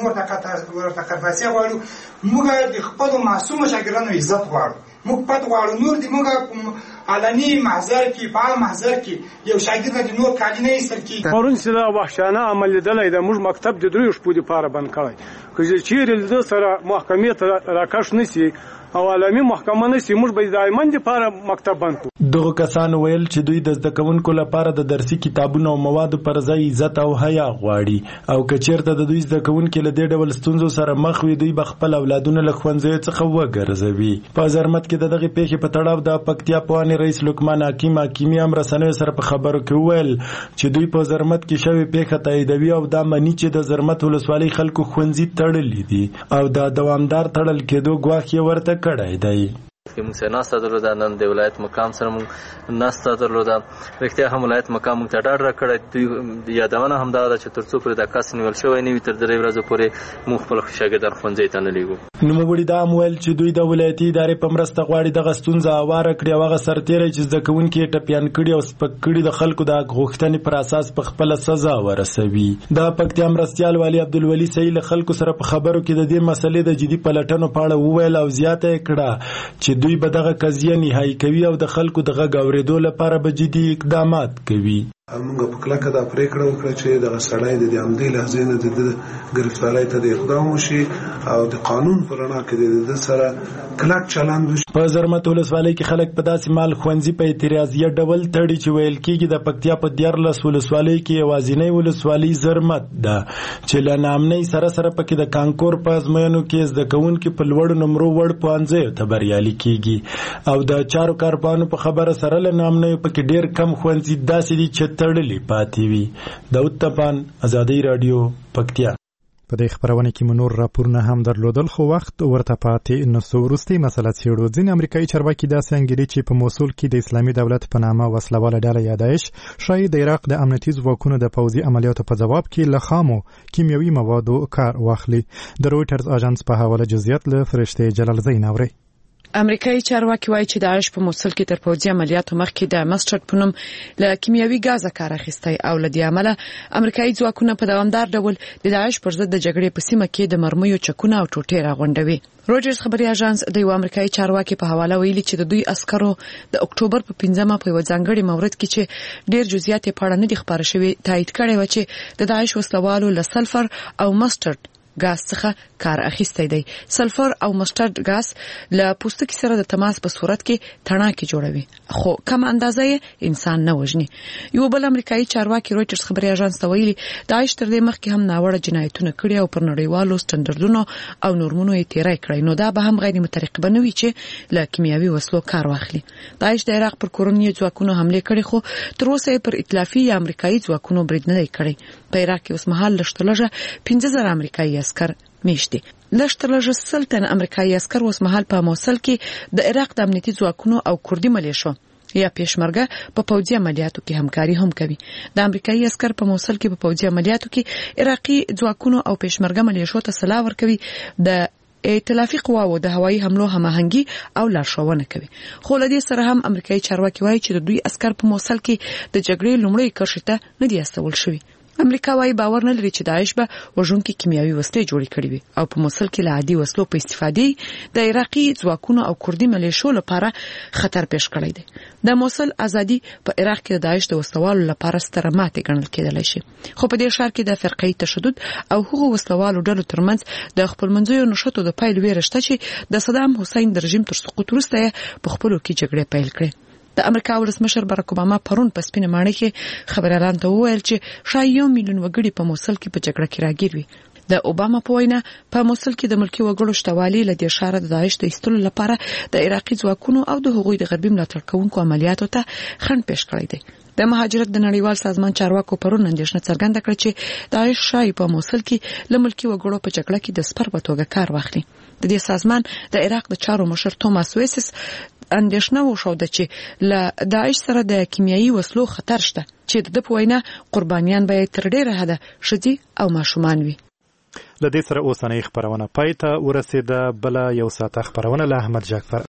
غواړو موږ د خپل معصوم شاګردانو عزت غواړو. موږ پد غواړو نور د موږ علني محضر کې په محضر کې یو شاګرد د نور کالي نه ایستل کی. پرون چې دا وحشانه عمل لیدلای د موږ مکتب د دریو شپو لپاره بند کړی. که چیرې د سره محکمې ته راکښ نشي او عالمي محکمه نشي موږ به دایماً لپاره مکتب بند کړو. دغه کسان ویل چې دوی د زده کوونکو لپاره د درسي کتابونو او موادو پر ځای عزت او حیا غواړي او که چېرته د دوی زده کوونکي له دې ډول ستونزو سره مخ وي دوی به خپل اولادونه له ښوونځیو څخه وګرځوي. په زرمت کې د دغې پیښې په تړاو د پکتیا پوهنې رئیس لقمان حکیم حکیمي هم رسنیو سره په خبرو کې وویل چې دوی په زرمت کې شوې پیښه تاییدوي او دا مني چې د زرمت ولسوالۍ خلکو ښوونځي تړلي دي او د دوامدار تړل کېدو ګواښ یې ورته کړی دی. که موږ سره ناسته درلوده نن د ولایت مقام سره موږ ناسته درلوده رښتیا هم ولایت مقام موږ ته ډاډ راکړی. دوی یادونه همدا ده چې تر څو پورې دا کس نیول شوی نه وي تر درې ورځو پورې موږ خپل شاګردان ښوونځي ته نه لېږو. نوموړي دا هم ویل چې دوی د ولایتي ادارې په مرسته غواړي دغه ستونزه هواره کړي او هغه سرتېری چې زده کوونکي یې ټپیان کړي او سپک کړي د خلکو د غوښتنې پر اساس په خپله سزا ورسوي. د پکتیا مرستیال والي عبدالولي سعید له خلکو سره په خبرو کې د دې مسلې د جدي پلټنو په اړه وویل او زیاته یې کړه چې دوی به دغه قضیه نهایي کوي او د خلکو د غږ اورېدو لپاره به جدي اقدامات کوي. موږ په کلکه دا پرېکړه وکړه چې دغه سړی د همدې لحظې نه د ګرفتارۍ ته د اقدام وشي او د قانون په رڼا کې د سره کلک چلند وشي. په زرمت ولسوالۍ کې خلک په داسې مال ښوونځي په اعتراضیه ډول تړي چې ویل کېږي د پکتیا په دیارلس ولسوالۍ کې یوازینۍ ولسوالۍ زرمت ده چې له ناامنۍ سره سره پکې د کانکور په ازموینو کې زده کوونکي په لوړو نمرو وړ پوهنځیو ته بریالي کېږي او د چارو کارپوهانو په خبره سره له ناامنیو پکې ډېر کم ښوونځي داسې دي چې تړلي پاتې وي. داود تپان ازادي رادیو پکتیا. په دې خبرونه کې منور راپورونه هم درلودل خو وخت ورته پاتې نو څو وروستۍ مسله څېړو. ځینې امریکایي چارواکي داسې انګیري چې په موصل کې د اسلامي دولت په نامه وسلواله ډله یا داعش ښایي د عراق د امنیتي ځواکونو د پوځي عملیاتو په ځواب کې له خامو کیمیاوي موادو کار واخلي. د رویټرز اژانس په حواله جزئیات له فرشتې جلال زین اوري. امریکایي چارواکي وایي چې داعش په موصل کې تر پوځي عملیاتو مخکې د مسترد په نوم له کیمیاوي ګازه کار اخیستی او له دې امله امریکایي ځواکونه په دوامدار ډول د داعش پر ضد د جګړې په سیمه کې د مرمیو چکونه او ټوټې راغونډوي. روجرز خبري اژانس د یو امریکایي چارواکي په حواله ویلي چې د دوی عسکرو د اکتوبر په پنځمه په یو ځانګړي مورد کې چې ډېر جزئیات یې په اړه نه دي خپاره شوي تایید کړی و چې د داعش وسلوالو له سلفر او مسترد ګاز څخه کار اخیستی دی. سلفر او مسترد ګاز له پوستکي سره د تماس په صورت کې تڼاکې جوړوي خو کم اندازه یې انسان نه وژني. یو بل امریکایي چارواکي رویټرز خبري اژانس ته ویلي داعش تر دې مخکې هم ناوړه جنایتونه کړي او پر نړیوالو سټنډردونو او نورمونو یې تیری کړی نو دا به هم غیر مترقبه نه وي چې له کیمیاوي وسلو کار واخلي. داعش د عراق پر کورنیو ځواکونو حمله کړې خو تر اوسه پر ائتلافي یا امریکایي ځواکونو برید نه دی کړی. په عراق کې اوس مهال لږترلږه پنځه زره امریکایي عسکر میشتي. لږترلږه سل تنه امریکایي عسکر اوس مهال په موصل کې د عراق د امنیتي ځواکونو او کردي ملیشو یا پېشمرګه په پوځي عملیاتو کې همکاري هم کوي. د امریکایي عسکر په موصل کې په پوځي عملیاتو کې عراقي ځواکونو او پېشمرګه ملیشو ته سلاح ورکوي. د ائتلافي قواو د هوایي حملو هماهنګي او لارښوونه کوي. خو له دې سره هم امریکایي چارواکي وایي چې د دوی عسكر په موصل کې د جګړې لومړی کرښې ته نه دي استول شوي. امریکا وايي باور نه لري چې داعش به وژونکي کیمیاوي وسلې جوړې کړې وي او په موصل کې له عادي وسلو په استفادې د عراقي ځواکونو او کردي ملیشو لپاره خطر پیښ کړی دی. د موصل ازادي په عراق کې د داعش د وسلوالو لپاره ستره ماتې ګڼل کېدلی شي. خو په دې ښار کې د فرقې تشدد او هغو وسلوالو ډلو ترمنځ د خپلمنځیو نښتو د پیل ویره شته چې د صدام حسین د رژیم تر سقوط وروسته په خپلو کې جګړې پیل کړې. د امریکا ولسمشر باراک اوباما پرون په سپینه ماڼۍ کې خبريالانو ته وویل چې شاید یو میلیون وګړي په موصل کې په جګړه کې راګیر وي. د اوباما په وینا په موصل کې د ملکی وګړو شتوالي له دې ښار د داعش د ایستلو لپاره د عراقي ځواکونو او د هغوی د غربي ملاتړ کوونکو عملیاتو ته خنډ پیښ کړی دی. د مهاجرت د نړیوال سازمان چارواکو پرون اندېښنه څرګنده کړه چې داعش شاید په موصل کې له ملکی وګړو په جګړه کې د سپر په توګه کار واخلي. د دې سازمان د عراق د چارو مشر توماس ویسس اندېښنه وښوده چې له داعش سره د کیمیاوي وسلو خطر شته چې د په وینا قربانیان به تر ډیره حده ښځې او ماشومان وي. له دې سره اوسنۍ خبرونه پای ته ورسېده. بله یو ساعته خبرونه له احمد جعفر